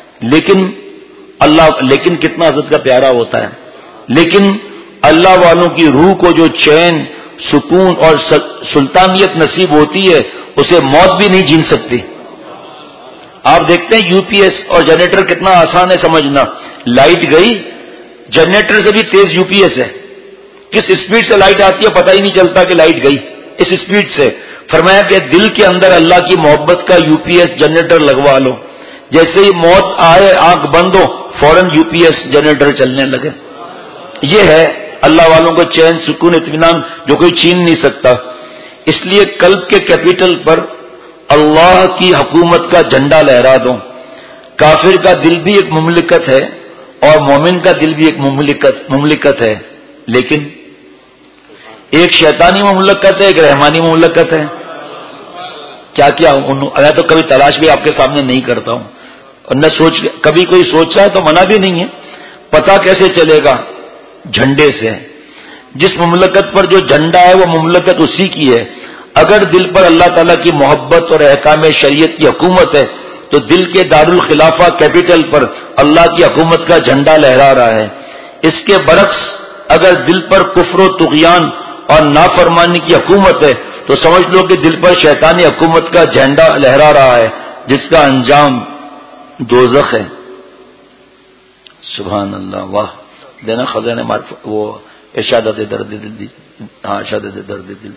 لیکن کتنا عزت کا پیارا ہوتا ہے، لیکن اللہ والوں کی روح کو جو چین، سکون اور سلطانیت نصیب ہوتی ہے اسے موت بھی نہیں جین سکتی۔ آپ دیکھتے ہیں UPS اور جنریٹر کتنا آسان ہے سمجھنا، لائٹ گئی، جنریٹر سے بھی تیز UPS ہے، کس اسپیڈ سے لائٹ آتی ہے پتہ ہی نہیں چلتا کہ لائٹ گئی، اس اسپیڈ سے۔ فرمایا کہ دل کے اندر اللہ کی محبت کا UPS جنریٹر لگوا لو، جیسے ہی موت آئے آنکھ بند ہو فوراً UPS جنریٹر چلنے لگے۔ یہ ہے اللہ والوں کو چین، سکون، اطمینان جو کوئی چھین نہیں سکتا۔ اس لیے قلب کے کیپٹل پر اللہ کی حکومت کا جھنڈا لہرا دو. کافر کا دل بھی ایک مملکت ہے اور مومن کا دل بھی ایک مملکت ہے، لیکن ایک شیطانی مملکت ہے، ایک رحمانی مملکت ہے. کیا کیا میں تو کبھی تلاش بھی آپ کے سامنے نہیں کرتا ہوں، اور نہ کبھی کوئی سوچ رہا ہے تو منع بھی نہیں ہے. پتہ کیسے چلے گا؟ جھنڈے سے. جس مملکت پر جو جھنڈا ہے وہ مملکت اسی کی ہے. اگر دل پر اللہ تعالیٰ کی محبت اور احکام شریعت کی حکومت ہے تو دل کے دارالخلافہ کیپٹل پر اللہ کی حکومت کا جھنڈا لہرا رہا ہے. اس کے برعکس اگر دل پر کفر و طغیان اور نافرمانی کی حکومت ہے تو سمجھ لو کہ دل پر شیطانی حکومت کا جھنڈا لہرا رہا ہے، جس کا انجام دوزخ ہے. سبحان اللہ. واہ دینا خزانے وہ ارشادات درد دل دی. ہاں ارشادات درد دل.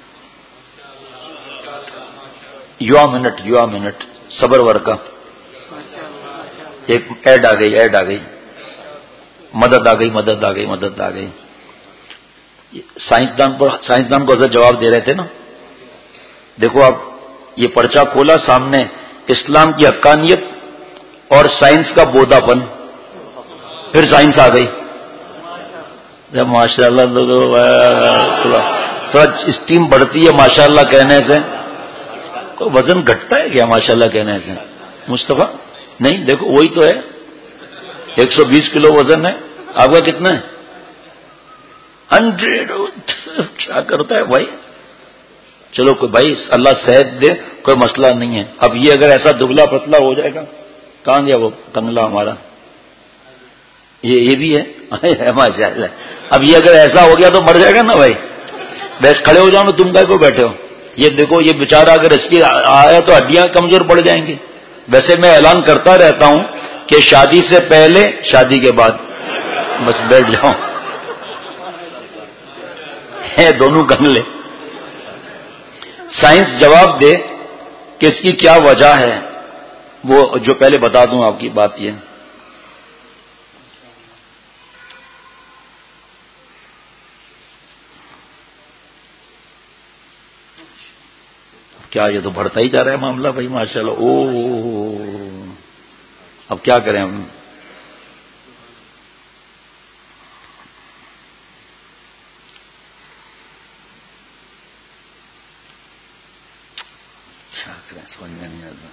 یو منٹ صبر ورکا. ایک ایڈ آ گئی مدد آ گئی. سائنسدان کو حضرت جواب دے رہے تھے نا. دیکھو آپ یہ پرچہ کھولا سامنے، اسلام کی حقانیت اور سائنس کا بودا پن. پھر سائنس آ گئی. ماشاء اللہ تھوڑا اسٹیم بڑھتی ہے ماشاء اللہ کہنے سے. وزن گھٹتا ہے کیا ماشاء اللہ کہنے سے مصطفیٰ؟ نہیں، دیکھو وہی تو ہے. 120 کلو وزن ہے. آپ کا کتنا ہے؟ 100. کیا کرتا ہے بھائی؟ چلو کوئی بھائی اللہ صحت دے، کوئی مسئلہ نہیں ہے. اب یہ اگر ایسا دبلا پتلا ہو جائے گا، کہاں گیا وہ کنگلا ہمارا؟ یہ بھی ہے ماشاء اللہ. اب یہ اگر ایسا ہو گیا تو مر جائے گا نا بھائی. بس کھڑے ہو جاؤ نا، تم کو بیٹھے ہو. یہ دیکھو یہ بیچارہ اگر اس کی آیا تو ہڈیاں کمزور پڑ جائیں گی. ویسے میں اعلان کرتا رہتا ہوں کہ شادی سے پہلے، شادی کے بعد بس بیٹھ جاؤ. دونوں کنگلے. سائنس جواب دے کہ اس کی کیا وجہ ہے. وہ جو پہلے بتا دوں آپ کی بات یہ، کیا یہ تو بڑھتا ہی جا رہا ہے معاملہ بھائی ماشاء اللہ. اب کیا کریں ہم؟ کیا کریں سمجھ میں نہیں آتا.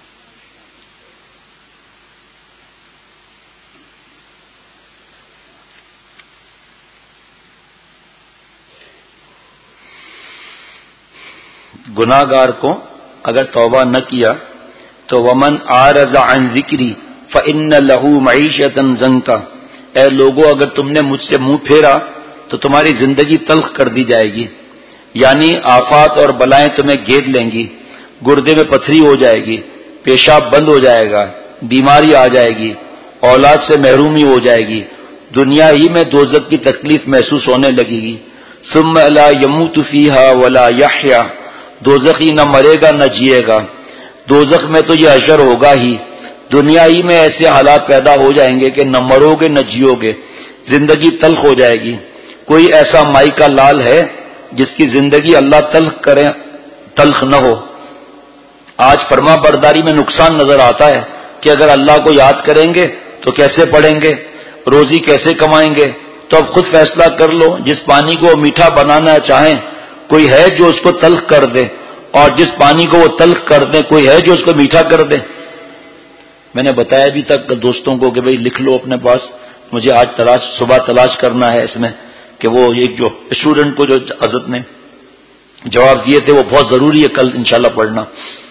گناہگار کو اگر توبہ نہ کیا تو ومن اعرض عن ذکری فإن له معیشۃ ضنکا. اے لوگو اگر تم نے مجھ سے منہ پھیرا تو تمہاری زندگی تلخ کر دی جائے گی. یعنی آفات اور بلائیں تمہیں گھیر لیں گی. گردے میں پتھری ہو جائے گی، پیشاب بند ہو جائے گا، بیماری آ جائے گی، اولاد سے محرومی ہو جائے گی. دنیا ہی میں دوزخ کی تکلیف محسوس ہونے لگے گی. ثم لا يموت فيها ولا يحيا. دوزخی نہ مرے گا نہ جیے گا. دوزخ میں تو یہ حشر ہوگا ہی. دنیا ہی میں ایسے حالات پیدا ہو جائیں گے کہ نہ مرو گے نہ جیو گے. زندگی تلخ ہو جائے گی. کوئی ایسا مائی کا لال ہے جس کی زندگی اللہ تلخ کرے، تلخ نہ ہو؟ آج فرما برداری میں نقصان نظر آتا ہے کہ اگر اللہ کو یاد کریں گے تو کیسے پڑھیں گے، روزی کیسے کمائیں گے. تو اب خود فیصلہ کر لو. جس پانی کو میٹھا بنانا چاہیں کوئی ہے جو اس کو تلخ کر دے، اور جس پانی کو وہ تلخ کر دیں کوئی ہے جو اس کو میٹھا کر دے. میں نے بتایا ابھی تک دوستوں کو کہ بھئی لکھ لو اپنے پاس، مجھے آج صبح تلاش کرنا ہے اس میں کہ وہ ایک جو اسٹوڈنٹ کو جو حضرت نے جواب دیے تھے وہ بہت ضروری ہے، کل انشاءاللہ پڑھنا.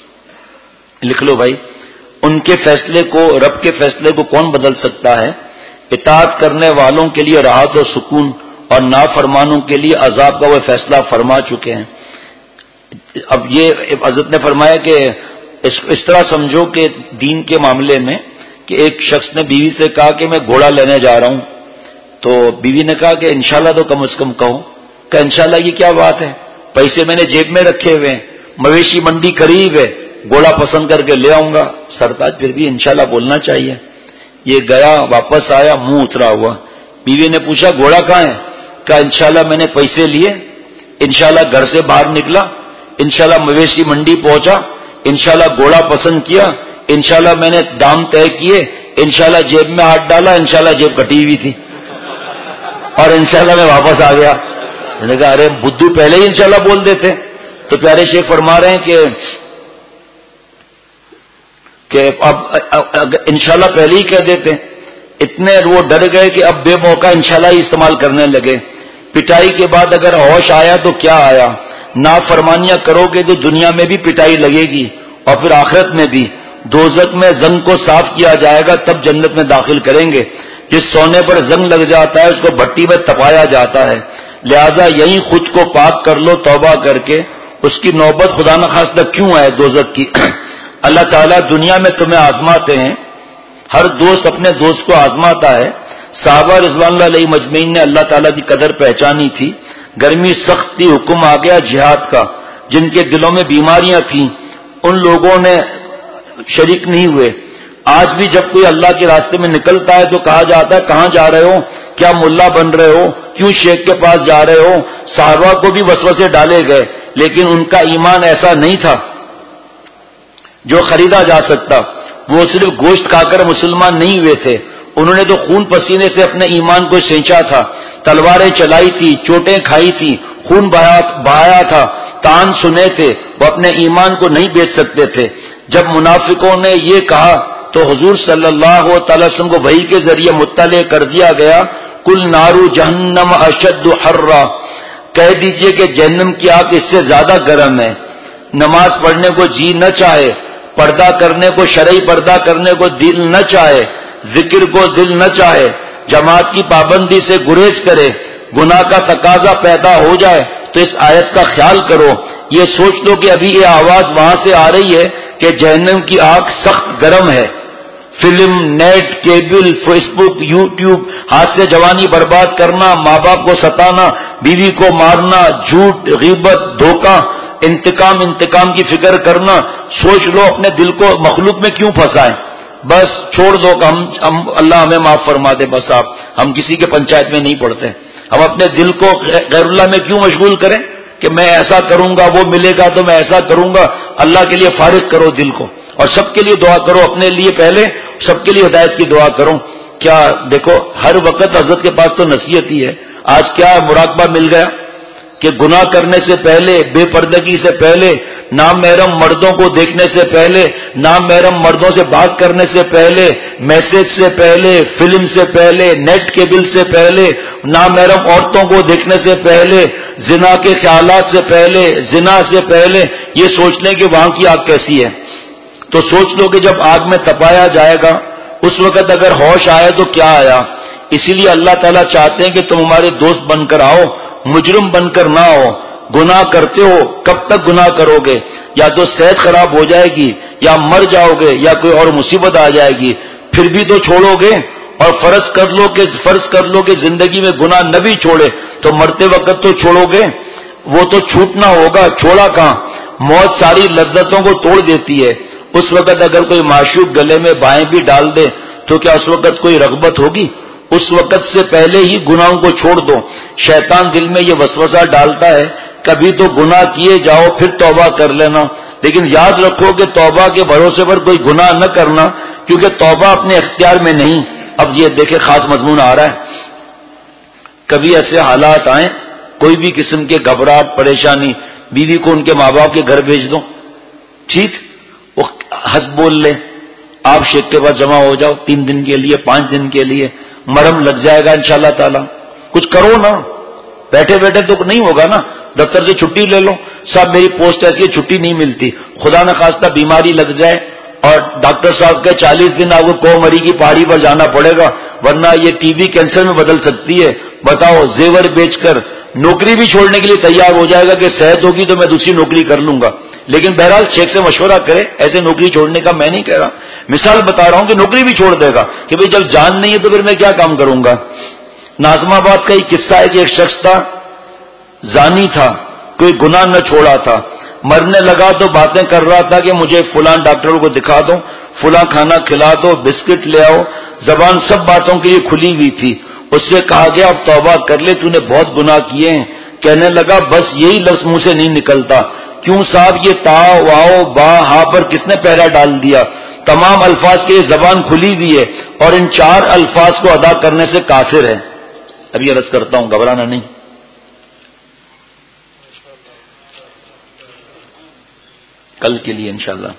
لکھ لو بھائی. ان کے فیصلے کو، رب کے فیصلے کو کون بدل سکتا ہے؟ اطاعت کرنے والوں کے لیے راحت و سکون اور نافرمانوں کے لیے عذاب کا وہ فیصلہ فرما چکے ہیں. اب یہ حضرت نے فرمایا کہ اس طرح سمجھو کہ دین کے معاملے میں کہ ایک شخص نے بیوی سے کہا کہ میں گھوڑا لینے جا رہا ہوں، تو بیوی نے کہا کہ انشاءاللہ تو کم از کم کہو. کہ انشاءاللہ یہ کیا بات ہے، پیسے میں نے جیب میں رکھے ہوئے ہیں، مویشی منڈی قریب ہے، گھوڑا پسند کر کے لے آؤں گا. سرتاج پھر بھی انشاءاللہ بولنا چاہیے. یہ گیا، واپس آیا، منہ اترا ہوا. بیوی نے پوچھا گھوڑا کہاں ہے؟ کہا انشاءاللہ میں نے پیسے لیے، انشاءاللہ گھر سے باہر نکلا، انشاءاللہ مویشی منڈی پہنچا، انشاءاللہ گھوڑا پسند کیا، انشاءاللہ میں نے دام طے کیے، انشاءاللہ جیب میں ہاتھ ڈالا، انشاءاللہ جیب کٹی ہوئی تھی اور انشاءاللہ میں واپس آ گیا. میں نے کہا ارے بدھو پہلے ہی انشاءاللہ بول دیتے. تو پیارے شیخ فرما رہے ہیں کہ اب انشاءاللہ پہلے ہی کہہ دیتے. اتنے وہ ڈر گئے کہ اب بے موقع انشاءاللہ ہی استعمال کرنے لگے. پٹائی کے بعد اگر ہوش آیا تو کیا آیا؟ نافرمانیاں کرو گے تو دنیا میں بھی پٹائی لگے گی اور پھر آخرت میں بھی. دوزخ میں زنگ کو صاف کیا جائے گا تب جنت میں داخل کریں گے. جس سونے پر زنگ لگ جاتا ہے اس کو بھٹی میں تپایا جاتا ہے. لہذا یہی خود کو پاک کر لو توبہ کر کے. اس کی نوبت خدا نخواستہ کیوں آئے دوزخ کی؟ اللہ تعالیٰ دنیا میں تمہیں آزماتے ہیں. ہر دوست اپنے دوست کو آزماتا ہے. صحابہ رضوان اللہ علیہ مجمعین نے اللہ تعالیٰ کی قدر پہچانی تھی. گرمی سخت تھی، حکم آ گیا جہاد کا. جن کے دلوں میں بیماریاں تھیں ان لوگوں نے شریک نہیں ہوئے. آج بھی جب کوئی اللہ کے راستے میں نکلتا ہے تو کہا جاتا ہے کہاں جا رہے ہو؟ کیا ملا بن رہے ہو؟ کیوں شیخ کے پاس جا رہے ہو؟ صحابہ کو بھی وسوسے ڈالے گئے لیکن ان کا ایمان ایسا نہیں تھا جو خریدا جا سکتا. وہ صرف گوشت کھا کر مسلمان نہیں ہوئے تھے، انہوں نے تو خون پسینے سے اپنے ایمان کو سینچا تھا. تلواریں چلائی تھی، چوٹیں کھائی تھی، خون بہایا تھا، تان سنے تھے. وہ اپنے ایمان کو نہیں بیچ سکتے تھے. جب منافقوں نے یہ کہا تو حضور صلی اللہ تعالی وسلم کو وحی کے ذریعے مطلع کر دیا گیا کل نارو جہنم اشد حرا، کہہ دیجئے کہ جہنم کی آگ اس سے زیادہ گرم ہے. نماز پڑھنے کو جی نہ چاہے، پردہ کرنے کو شرعی پردہ کرنے کو دل نہ چاہے، ذکر کو دل نہ چاہے، جماعت کی پابندی سے گریز کرے، گناہ کا تقاضا پیدا ہو جائے تو اس آیت کا خیال کرو. یہ سوچ لو کہ ابھی یہ آواز وہاں سے آ رہی ہے کہ جہنم کی آگ سخت گرم ہے. Film, net, cable, Facebook, YouTube, ہاتھ سے جوانی برباد کرنا، ماں باپ کو ستانا، بیوی کو مارنا، جھوٹ، غیبت، دھوکہ، انتقام کی فکر کرنا. سوچ لو اپنے دل کو مخلوق میں کیوں پھنسائیں. بس چھوڑ دو کہ ہم اللہ ہمیں معاف فرما دے. بس ہم کسی کے پنچایت میں نہیں پڑتے. ہم اپنے دل کو غیر اللہ میں کیوں مشغول کریں کہ میں ایسا کروں گا وہ ملے گا تو میں ایسا کروں گا. اللہ کے لیے فارغ کرو دل کو اور سب کے لیے دعا کرو. اپنے لیے پہلے، سب کے لیے ہدایت کی دعا کرو. کیا دیکھو ہر وقت حضرت کے پاس تو نصیحت ہی ہے. آج کیا مراقبہ مل گیا کہ گناہ کرنے سے پہلے، بے پردگی سے پہلے، نامحرم مردوں کو دیکھنے سے پہلے، نامحرم مردوں سے بات کرنے سے پہلے، میسج سے پہلے، فلم سے پہلے، نیٹ کے بل سے پہلے، نامحرم عورتوں کو دیکھنے سے پہلے، زنا کے خیالات سے پہلے، زنا سے پہلے یہ سوچ لیں کہ وہاں کی آگ کیسی ہے. تو سوچ لو کہ جب آگ میں تپایا جائے گا اس وقت اگر ہوش آئے تو کیا آیا. اسی لیے اللہ تعالیٰ چاہتے ہیں کہ تم ہمارے دوست بن کر آؤ، مجرم بن کر نہ آؤ. گناہ کرتے ہو، کب تک گناہ کرو گے؟ یا تو صحت خراب ہو جائے گی، یا مر جاؤ گے، یا کوئی اور مصیبت آ جائے گی. پھر بھی تو چھوڑو گے. اور فرض کر لو کہ زندگی میں گناہ نہ بھی چھوڑے تو مرتے وقت تو چھوڑو گے. وہ تو چھوٹنا ہوگا، چھوڑا کہاں. موت ساری لذتوں کو توڑ دیتی ہے. اس وقت اگر کوئی معشوق گلے میں بائیں بھی ڈال دے تو کیا اس وقت کوئی رغبت ہوگی؟ اس وقت سے پہلے ہی گناہوں کو چھوڑ دو. شیطان دل میں یہ وسوسہ ڈالتا ہے کبھی تو گناہ کیے جاؤ پھر توبہ کر لینا. لیکن یاد رکھو کہ توبہ کے بھروسے پر کوئی گناہ نہ کرنا، کیونکہ توبہ اپنے اختیار میں نہیں. اب یہ دیکھیں خاص مضمون آ رہا ہے. کبھی ایسے حالات آئیں، کوئی بھی قسم کے گھبراہٹ، پریشانی، بیوی کو ان کے ماں باپ کے گھر بھیج دو، ٹھیک، وہ ہنس بول لے، آپ شیخ کے پاس جمع ہو جاؤ 3 دن کے لیے، 5 دن کے لیے، مرہم لگ جائے گا انشاءاللہ تعالی. کچھ کرو نا، بیٹھے بیٹھے تو نہیں ہوگا نا. دفتر سے چھٹی لے لو. صاحب میری پوسٹ ایسی ہے چھٹی نہیں ملتی، خدا نہ خواستہ بیماری لگ جائے اور ڈاکٹر صاحب کے 40 دن آپ کو کومری کی پہاڑی پر جانا پڑے گا ورنہ یہ ٹی بی کینسر میں بدل سکتی ہے. بتاؤ، زیور بیچ کر نوکری بھی چھوڑنے کے لیے تیار ہو جائے گا کہ صحت ہوگی تو میں دوسری نوکری کر لوں گا. لیکن بہرحال شیخ سے مشورہ کرے. ایسے نوکری چھوڑنے کا میں نہیں کہہ رہا، مثال بتا رہا ہوں کہ نوکری بھی چھوڑ دے گا کہ بھئی جب جان نہیں ہے تو پھر میں کیا کام کروں گا. ناظم آباد کا ایک قصہ ہے کہ ایک شخص تھا، زانی تھا، کوئی گناہ نہ چھوڑا تھا. مرنے لگا تو باتیں کر رہا تھا کہ مجھے فلاں ڈاکٹر کو دکھا دو، فلاں کھانا کھلا دو، بسکٹ لے آؤ. زبان سب باتوں کے لیے کھلی ہوئی تھی. اس سے کہا گیا اب توبہ کر لے، تو نے بہت گناہ کیے ہیں. کہنے لگا بس یہی لفظ منہ سے نہیں نکلتا. کیوں صاحب یہ تا واؤ با ہا پر کس نے پہرا ڈال دیا؟ تمام الفاظ کے زبان کھلی ہوئی ہے اور ان 4 الفاظ کو ادا کرنے سے کافر ہے. ابھی عرض کرتا ہوں، گھبرانا نہیں. کل کے لیے انشاءاللہ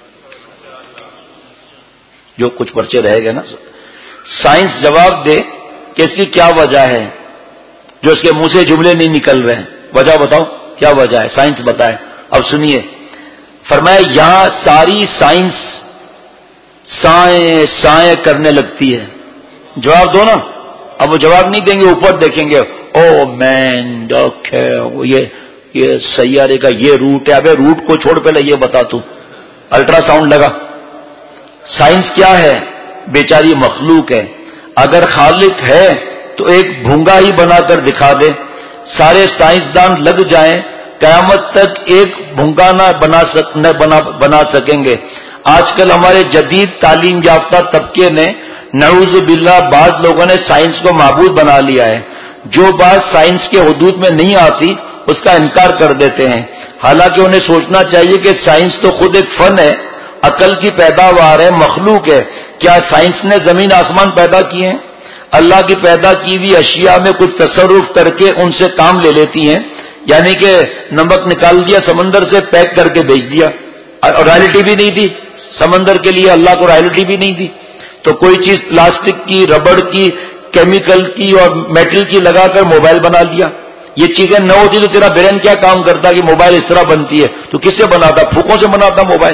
جو کچھ پرچے رہے گا نا، سائنس جواب دے کہ اس کی کیا وجہ ہے جو اس کے منہ سے جملے نہیں نکل رہے ہیں. وجہ بتاؤ کیا وجہ ہے، سائنس بتائے. اب سنیے، فرمایا یہاں ساری سائنس سائیں سائیں کرنے لگتی ہے. جواب دو نا. اب وہ جواب نہیں دیں گے، اوپر دیکھیں گے، او مین یہ سیارے کا یہ روٹ ہے. ابے روٹ کو چھوڑ، پہلے یہ بتا تو. الٹرا ساؤنڈ لگا. سائنس کیا ہے؟ بیچاری مخلوق ہے. اگر خالق ہے تو ایک بھونگا ہی بنا کر دکھا دے. سارے سائنسدان لگ جائیں، قیامت تک ایک بھونگا نہ بنا سکیں گے. آج کل ہمارے جدید تعلیم یافتہ طبقے نے نعوذ باللہ بعض لوگوں نے سائنس کو معبود بنا لیا ہے. جو بات سائنس کے حدود میں نہیں آتی اس کا انکار کر دیتے ہیں. حالانکہ انہیں سوچنا چاہیے کہ سائنس تو خود ایک فن ہے، عقل کی پیداوار ہے، مخلوق ہے. کیا سائنس نے زمین آسمان پیدا کیے ہیں؟ اللہ کی پیدا کی ہوئی اشیاء میں کچھ تصرف کر کے ان سے کام لے لیتی ہیں. یعنی کہ نمک نکال دیا سمندر سے، پیک کر کے بھیج دیا، اور رائلٹی بھی نہیں دی. سمندر کے لیے اللہ کو رائلٹی بھی نہیں دی. تو کوئی چیز پلاسٹک کی، ربڑ کی، کیمیکل کی اور میٹل کی لگا کر موبائل بنا لیا. یہ چیزیں نہ ہوتی تو تیرا برین کیا کام کرتا کہ موبائل اس طرح بنتی ہے؟ تو کس سے بناتا؟ پھوکوں سے بناتا موبائل.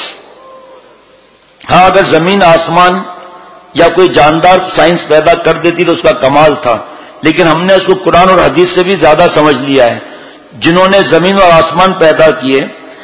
ہاں اگر زمین آسمان یا کوئی جاندار سائنس پیدا کر دیتی تو اس کا کمال تھا، لیکن ہم نے اس کو قرآن اور حدیث سے بھی زیادہ سمجھ لیا ہے. جنہوں نے زمین اور آسمان پیدا کیے،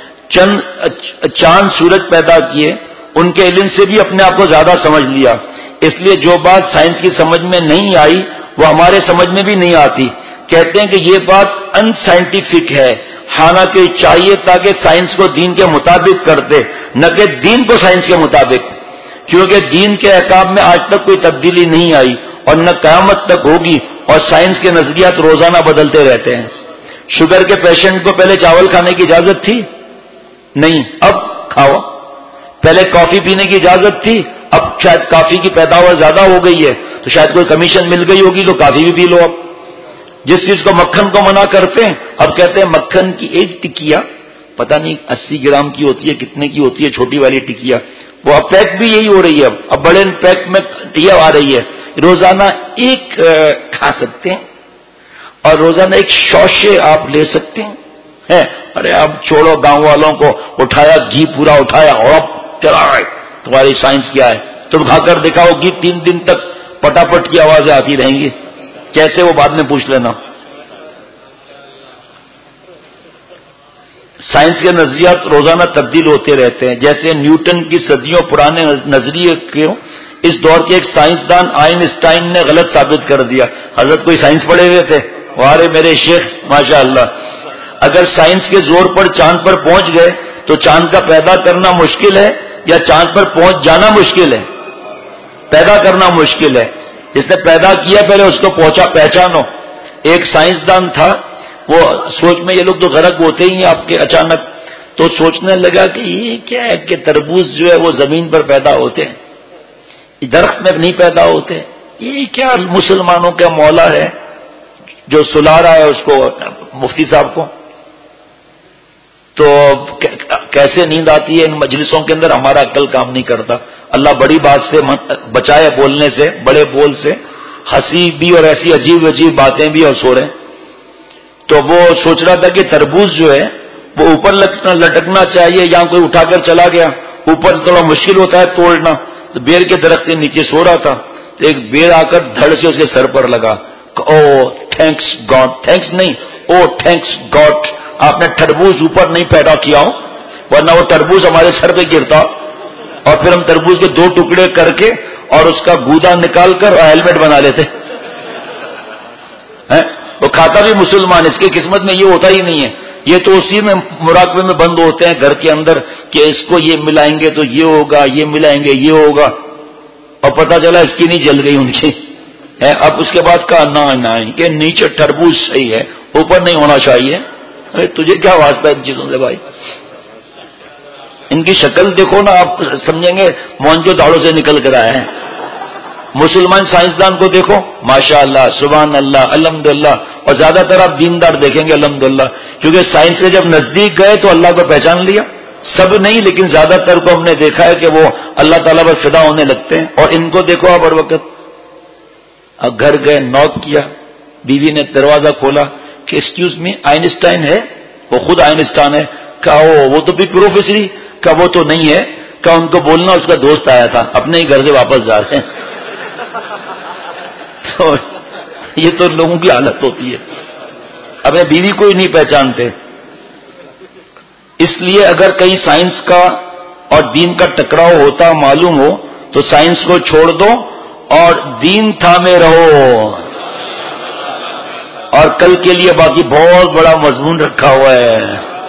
چاند سورج پیدا کیے، ان کے علم سے بھی اپنے آپ کو زیادہ سمجھ لیا. اس لیے جو بات سائنس کی سمجھ میں نہیں آئی وہ ہمارے سمجھ میں بھی نہیں آتی. کہتے ہیں کہ یہ بات ان سائنٹیفک ہے. حالانکہ چاہیے تاکہ سائنس کو دین کے مطابق کرتے، نہ کہ دین کو سائنس کے مطابق. کیونکہ دین کے احکام میں آج تک کوئی تبدیلی نہیں آئی اور نہ قیامت تک ہوگی، اور سائنس کے نظریات روزانہ بدلتے رہتے ہیں. شوگر کے پیشنٹ کو پہلے چاول کھانے کی اجازت تھی؟ نہیں، اب کھاؤ. پہلے کافی پینے کی اجازت تھی، اب شاید کافی کی پیداوار زیادہ ہو گئی ہے تو شاید کوئی کمیشن مل گئی ہوگی تو کافی بھی پی لو. اب جس چیز کو مکھن کو منع کرتے ہیں اب کہتے ہیں مکھن کی ایک ٹکیا پتہ نہیں 80 گرام کی ہوتی ہے، کتنے کی ہوتی ہے چھوٹی والی ٹکیا، وہ اب پیک بھی یہی ہو رہی ہے. اب بڑے پیک میں یہ آ رہی ہے. روزانہ ایک کھا سکتے ہیں اور روزانہ ایک شوشے آپ لے سکتے ہیں. ارے اب چھوڑو، گاؤں والوں کو اٹھایا، گھی پورا اٹھایا اور اب چلا رہا ہے. تمہاری سائنس کیا ہے؟ تم کھا کر دکھاؤ گھی، 3 دن تک پٹاپٹ کی آوازیں آتی رہیں گی. کیسے وہ بعد میں پوچھ لینا. سائنس کے نظریات روزانہ تبدیل ہوتے رہتے ہیں. جیسے نیوٹن کی صدیوں پرانے نظریے کو اس دور کے ایک سائنسدان آئنسٹائن نے غلط ثابت کر دیا. حضرت کوئی سائنس پڑھے ہوئے تھے؟ وارے میرے شیخ ماشاء اللہ. اگر سائنس کے زور پر چاند پر پہنچ گئے تو چاند کا پیدا کرنا مشکل ہے یا چاند پر پہنچ جانا مشکل ہے؟ پیدا کرنا مشکل ہے. جس نے پیدا کیا پہلے اس کو پہچانو. ایک سائنسدان تھا، وہ سوچ میں، یہ لوگ تو غرق ہوتے ہی ہیں آپ کے اچانک، تو سوچنے لگا کہ یہ کیا ہے کہ تربوز جو ہے وہ زمین پر پیدا ہوتے ہیں، درخت میں نہیں پیدا ہوتے. یہ کیا مسلمانوں کا مولا ہے جو سلا رہا ہے اس کو، مفتی صاحب کو. تو کیسے نیند آتی ہے ان مجلسوں کے اندر، ہمارا عقل کام نہیں کرتا. اللہ بڑی بات سے بچائے، بولنے سے، بڑے بول سے، ہنسی بھی اور ایسی عجیب عجیب باتیں بھی اور سو رہے. تو وہ سوچ رہا تھا کہ تربوز جو ہے وہ اوپر لٹکنا چاہیے، یہاں کوئی اٹھا کر چلا گیا، اوپر تھوڑا مشکل ہوتا ہے توڑنا. تو بیر کے درخت کے نیچے سو رہا تھا تو ایک بیر آ کر دھڑ سے اس کے سر پر لگا. او تھینکس گاڈ، تھینکس نہیں، او تھینکس گاڈ، آپ نے تربوز اوپر نہیں پیدا کیا ہو، ورنہ وہ تربوز ہمارے سر پہ گرتا اور پھر ہم تربوز کے 2 ٹکڑے کر کے اور اس کا گودا نکال کر ہیلمٹ بنا لیتے. وہ کھاتا بھی مسلمان، اس کی قسمت میں یہ ہوتا ہی نہیں ہے. یہ تو اسی میں مراقبے میں بند ہوتے ہیں گھر کے اندر کہ اس کو یہ ملائیں گے تو یہ ہوگا، یہ ملائیں گے یہ ہوگا، اور پتہ چلا اس کی نہیں جل گئی ان کی. اب اس کے بعد کہا نہ کہ نیچے تربوز صحیح ہے، اوپر نہیں ہونا چاہیے. ارے تجھے کیا واسطہ ان چیزوں سے بھائی؟ ان کی شکل دیکھو نا، آپ سمجھیں گے مونجو داڑوں سے نکل کر آئے ہیں. مسلمان سائنسدان کو دیکھو، ماشاء اللہ، سبحان اللہ، الحمدللہ. اور زیادہ تر آپ دیندار دیکھیں گے الحمدللہ، کیونکہ سائنس سے جب نزدیک گئے تو اللہ کو پہچان لیا. سب نہیں لیکن زیادہ تر کو ہم نے دیکھا ہے کہ وہ اللہ تعالیٰ پر فدا ہونے لگتے ہیں. اور ان کو دیکھو آپ ہر وقت. اب گھر گئے، نوک کیا، بیوی نے دروازہ کھولا کہ ایکسکیوز می آئنسٹائن ہے؟ وہ خود آئنسٹائن ہے. کہا وہ تو بھی پروفیسری. کہا وہ تو نہیں ہے. کہا ان کو بولنا اس کا دوست آیا تھا، اپنے ہی گھر سے واپس جا رہے ہیں. تو یہ تو لوگوں کی حالت ہوتی ہے، اپنے بیوی کو ہی نہیں پہچانتے. اس لیے اگر کہیں سائنس کا اور دین کا ٹکراؤ ہوتا معلوم ہو تو سائنس کو چھوڑ دو اور دین تھامے رہو. اور کل کے لیے باقی بہت بڑا مضمون رکھا ہوا ہے،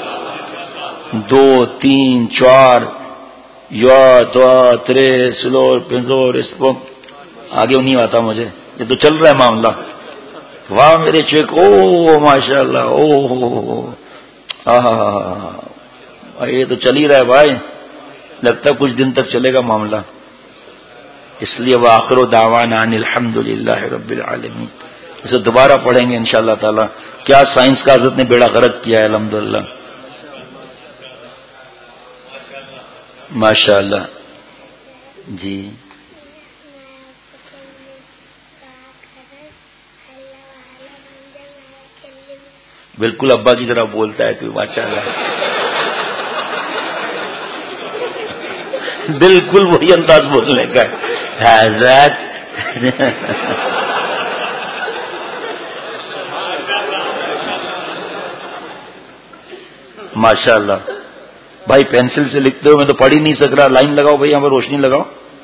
2 3 4 یا 2 3 سلور پنزور اس کو آگے نہیں آتا مجھے، یہ تو چل رہا ہے معاملہ. واہ میرے چیک، او ماشاء اللہ، او یہ تو چل ہی رہا ہے بھائی، لگتا ہے کچھ دن تک چلے گا معاملہ. اس لیے وآخر دعوانا ان الحمد للہ رب العالمین. اسے دوبارہ پڑھیں گے انشاءاللہ تعالی. کیا سائنس کا حضرت نے بیڑا غرق کیا ہے الحمدللہ. ماشاء اللہ جی. بالکل ابا کی طرح بولتا ہے تو ماشاء اللہ، بالکل وہی انداز بولنے کا حضرت. ماشاء اللہ بھائی، پینسل سے لکھتے ہو میں تو پڑھ ہی نہیں سک رہا. لائن لگاؤ بھائی، یہاں پر روشنی لگاؤ.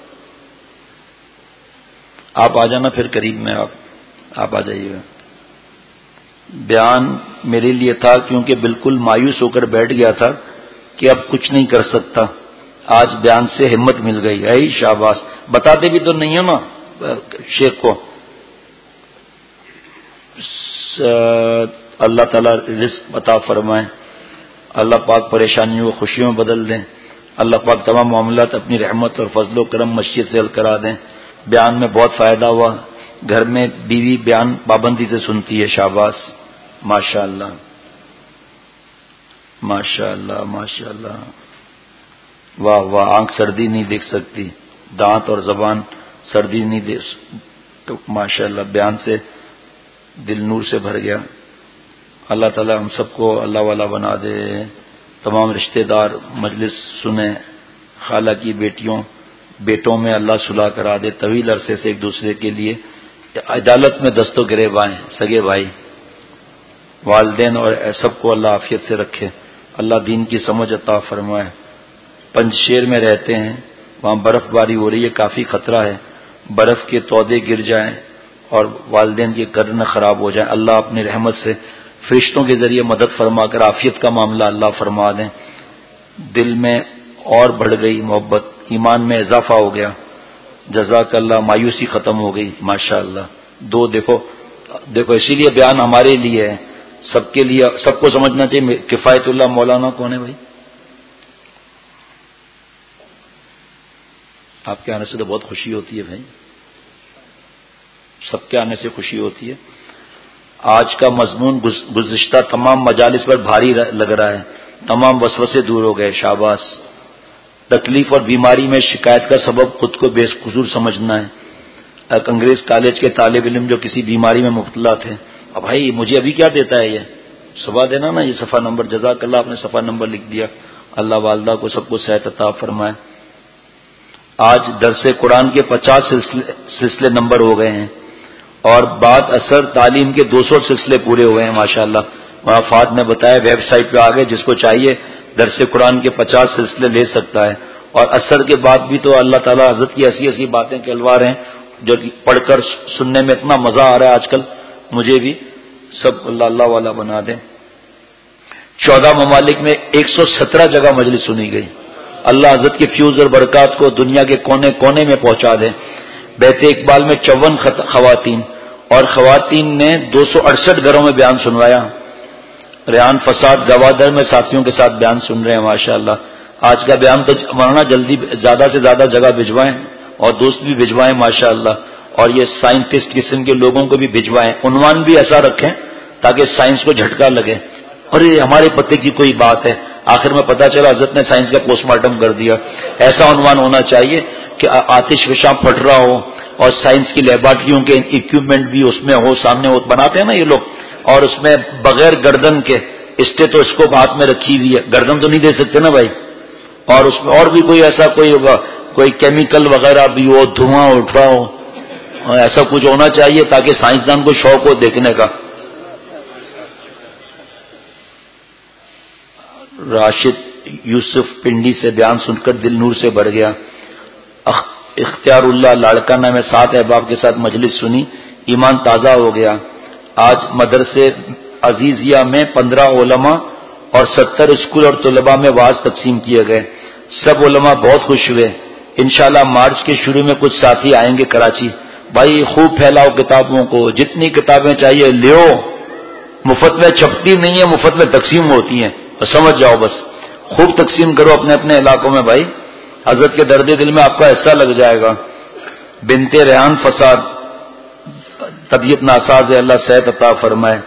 آپ آ جانا پھر قریب میں، آپ آ جائیے گا. بیان میرے لیے تھا کیونکہ بالکل مایوس ہو کر بیٹھ گیا تھا کہ اب کچھ نہیں کر سکتا. آج بیان سے ہمت مل گئی ہے. شاباش. بتاتے بھی تو نہیں ہو نا شیخ کو. اللہ تعالیٰ رزق عطا فرمائے، اللہ پاک پریشانیوں کو خوشیوں میں بدل دیں، اللہ پاک تمام معاملات اپنی رحمت اور فضل و کرم مشیت سے حل کرا دیں. بیان میں بہت فائدہ ہوا. گھر میں بیوی بیان پابندی سے سنتی ہے. شاباش، ماشاء اللہ ماشاء اللہ ماشاء اللہ. واہ واہ. آنکھ سردی نہیں دیکھ سکتی، دانت اور زبان سردی نہیں دیکھ تو ماشاء اللہ بیان سے دل نور سے بھر گیا. اللہ تعالیٰ ہم سب کو اللہ والا بنا دے. تمام رشتہ دار مجلس سنیں. خالہ کی بیٹیوں بیٹوں میں اللہ صلح کرا دے. طویل عرصے سے ایک دوسرے کے لیے عدالت میں دست و گریب آئیں. سگے بھائی، والدین اور سب کو اللہ عافیت سے رکھے. اللہ دین کی سمجھ عطا فرمائے. پنجشیر میں رہتے ہیں، وہاں برف باری ہو رہی ہے، کافی خطرہ ہے. برف کے تودے گر جائیں اور والدین کے قرن خراب ہو جائیں. اللہ اپنی رحمت سے فرشتوں کے ذریعے مدد فرما کر عافیت کا معاملہ اللہ فرما دیں. دل میں اور بڑھ گئی محبت، ایمان میں اضافہ ہو گیا. جزاک اللہ. مایوسی ختم ہو گئی. ماشاء اللہ. دیکھو اسی لیے بیان ہمارے لیے ہے، سب کے لیے، سب کو سمجھنا چاہیے. کفایت اللہ مولانا کون ہے بھائی؟ آپ کے آنے سے تو بہت خوشی ہوتی ہے بھائی، سب کے آنے سے خوشی ہوتی ہے. آج کا مضمون گزشتہ تمام مجالس پر بھاری لگ رہا ہے. تمام وسوسے دور ہو گئے. شاباش. تکلیف اور بیماری میں شکایت کا سبب خود کو بے قصور سمجھنا ہے. ایک انگریز کالج کے طالب علم جو کسی بیماری میں مبتلا تھے، اب بھائی مجھے ابھی کیا دیتا ہے، یہ صبح دینا نا، یہ صفحہ نمبر. جزاک اللہ، آپ نے صفحہ نمبر لکھ دیا. اللہ والدہ کو سب کو صحت عطا فرمائے. آج درس قرآن کے 50 سلسلے نمبر ہو گئے ہیں اور بعد اثر تعلیم کے 200 سلسلے پورے ہوئے ہیں. ماشاءاللہ. وفات نے بتایا ویب سائٹ پہ آگے جس کو چاہیے درس قرآن کے 50 سلسلے لے سکتا ہے. اور اثر کے بعد بھی تو اللہ تعالیٰ حضرت کی ایسی ایسی باتیں کے الوار ہیں جو پڑھ کر سننے میں اتنا مزہ آ رہا ہے آج کل مجھے بھی. سب اللہ والا بنا دیں. 14 ممالک میں 117 جگہ مجلس سنی گئی. اللہ حضرت کے فیوز اور برکات کو دنیا کے کونے کونے میں پہنچا دیں. بیت اقبال میں 54 خواتین اور خواتین نے 268 گھروں میں بیان سنوایا. ریحان فساد گوادر میں ساتھیوں کے ساتھ بیان سن رہے ہیں ماشاءاللہ. آج کا بیان تو مولانا جلدی زیادہ سے زیادہ جگہ بھجوائیں اور دوست بھی بھجوائیں ماشاءاللہ, اور یہ سائنٹسٹ قسم کے لوگوں کو بھی بھجوائیں. عنوان بھی ایسا رکھیں تاکہ سائنس کو جھٹکا لگے, اور یہ ہمارے پتے کی کوئی بات ہے, آخر میں پتہ چلا حضرت نے سائنس کا پوسٹ مارٹم کر دیا. ایسا عنوان ہونا چاہیے کہ آتش فشاں پھٹ رہا ہو اور سائنس کی لیبارٹریوں کے اکوپمنٹ بھی اس میں ہو, سامنے ہو, بناتے ہیں نا یہ لوگ, اور اس میں بغیر گردن کے اسٹیتھوسکوپ ہاتھ میں رکھی ہوئی ہے, گردن تو نہیں دے سکتے نا بھائی, اور اس میں اور بھی کوئی ایسا کوئی کیمیکل وغیرہ بھی ہو, دھواں اٹھ رہا ہو, ایسا کچھ ہونا چاہیے تاکہ سائنسدان کو شوق ہو دیکھنے کا. راشد یوسف پنڈی سے بیان سن کر دل نور سے بھر گیا. اختیار اللہ لاڑکانہ میں 7 احباب کے ساتھ مجلس سنی, ایمان تازہ ہو گیا. آج مدرسے عزیزیہ میں 15 علماء اور 70 اسکول اور طلباء میں واعظ تقسیم کیے گئے. سب علماء بہت خوش ہوئے. انشاءاللہ مارچ کے شروع میں کچھ ساتھی آئیں گے کراچی. بھائی خوب پھیلاؤ کتابوں کو, جتنی کتابیں چاہیے لیو, مفت میں چھپتی نہیں ہے, مفت میں تقسیم ہوتی ہیں, تو سمجھ جاؤ بس. خوب تقسیم کرو اپنے اپنے علاقوں میں بھائی, حضرت کے درد دل میں آپ کا حصہ لگ جائے گا. بنتے ریحان فساد طبیعت ناساز ہے, اللہ صحت عطا فرمائے.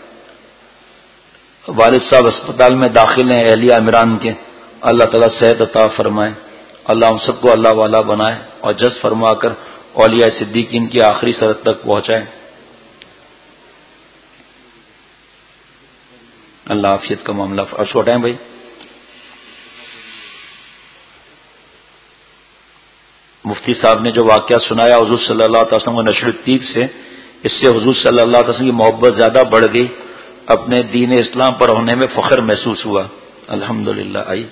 والد صاحب اسپتال میں داخل ہیں اہلیہ عمران کے, اللہ تعالیٰ صحت عطا فرمائے. اللہ ہم سب کو اللہ والا بنائے اور جز فرما کر اولیاء صدیقین کی آخری سرحد تک پہنچائے. اللہ عافیت کا معاملہ فرش اٹھائیں بھائی. مفتی صاحب نے جو واقعہ سنایا حضور صلی اللہ علیہ وسلم کو نشر الطیب سے, اس سے حضور صلی اللہ علیہ وسلم کی محبت زیادہ بڑھ گئی, اپنے دین اسلام پر ہونے میں فخر محسوس ہوا. الحمدللہ. آئیے,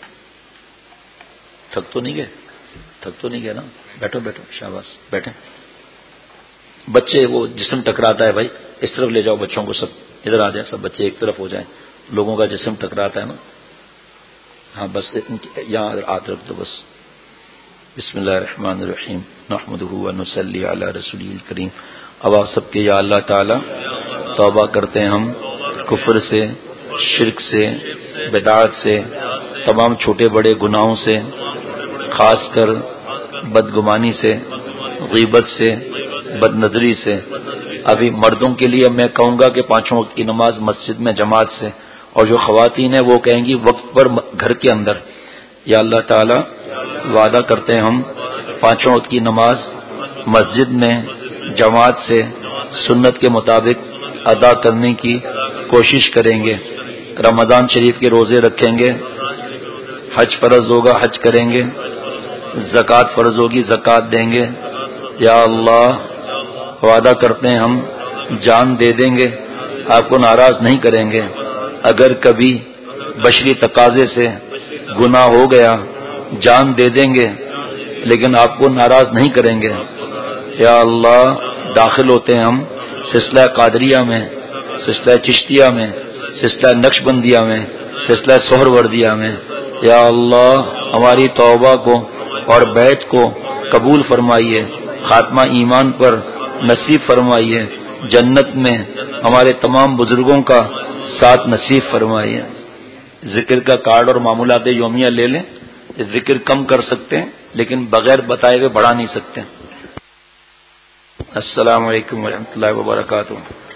تھک تو نہیں گئے نا, بیٹھو شاباش بیٹھیں. بچے وہ جسم ٹکراتا ہے بھائی, اس طرف لے جاؤ بچوں کو, سب ادھر آ جائیں, سب بچے ایک طرف ہو جائیں, لوگوں کا جسم ٹکراتا ہے نا. ہاں بس یہاں ہاتھ رکھ دو بس. بسم اللہ الرحمن الرحیم, نحمدہ ونصلی علی رسولہ الکریم. اب آپ سب کے یا اللہ تعالی توبہ کرتے ہیں ہم کفر سے, شرک سے, بدعت سے, تمام چھوٹے بڑے گناہوں سے, خاص کر بدگمانی سے, غیبت سے, بد نظری سے. ابھی مردوں کے لیے میں کہوں گا کہ 5 وقت کی نماز مسجد میں جماعت سے, اور جو خواتین ہیں وہ کہیں گی وقت پر گھر کے اندر. یا اللہ تعالی وعدہ کرتے ہیں ہم 5 وقت کی نماز مسجد میں جماعت سے سنت کے مطابق ادا کرنے کی کوشش کریں گے. رمضان شریف کے روزے رکھیں گے, حج فرض ہوگا حج کریں گے, زکوٰۃ فرض ہوگی زکوٰۃ دیں گے. یا اللہ وعدہ کرتے ہیں ہم جان دے دیں گے, آپ کو ناراض نہیں کریں گے. اگر کبھی بشری تقاضے سے گناہ ہو گیا جان دے دیں گے, لیکن آپ کو ناراض نہیں کریں گے. یا اللہ داخل ہوتے ہیں ہم سلسلہ قادریہ میں, سلسلہ چشتیہ میں, سلسلہ نقش بندیہ میں, سلسلہ سہروردیہ میں. یا اللہ ہماری توبہ کو اور بیعت کو قبول فرمائیے, خاتمہ ایمان پر نصیب فرمائیے, جنت میں ہمارے تمام بزرگوں کا ساتھ نصیب فرمائیے. ذکر کا کارڈ اور معمولات یومیہ لے لیں, ذکر کم کر سکتے ہیں لیکن بغیر بتائے ہوئے بڑھا نہیں سکتے. السلام علیکم ورحمۃ اللہ وبرکاتہ.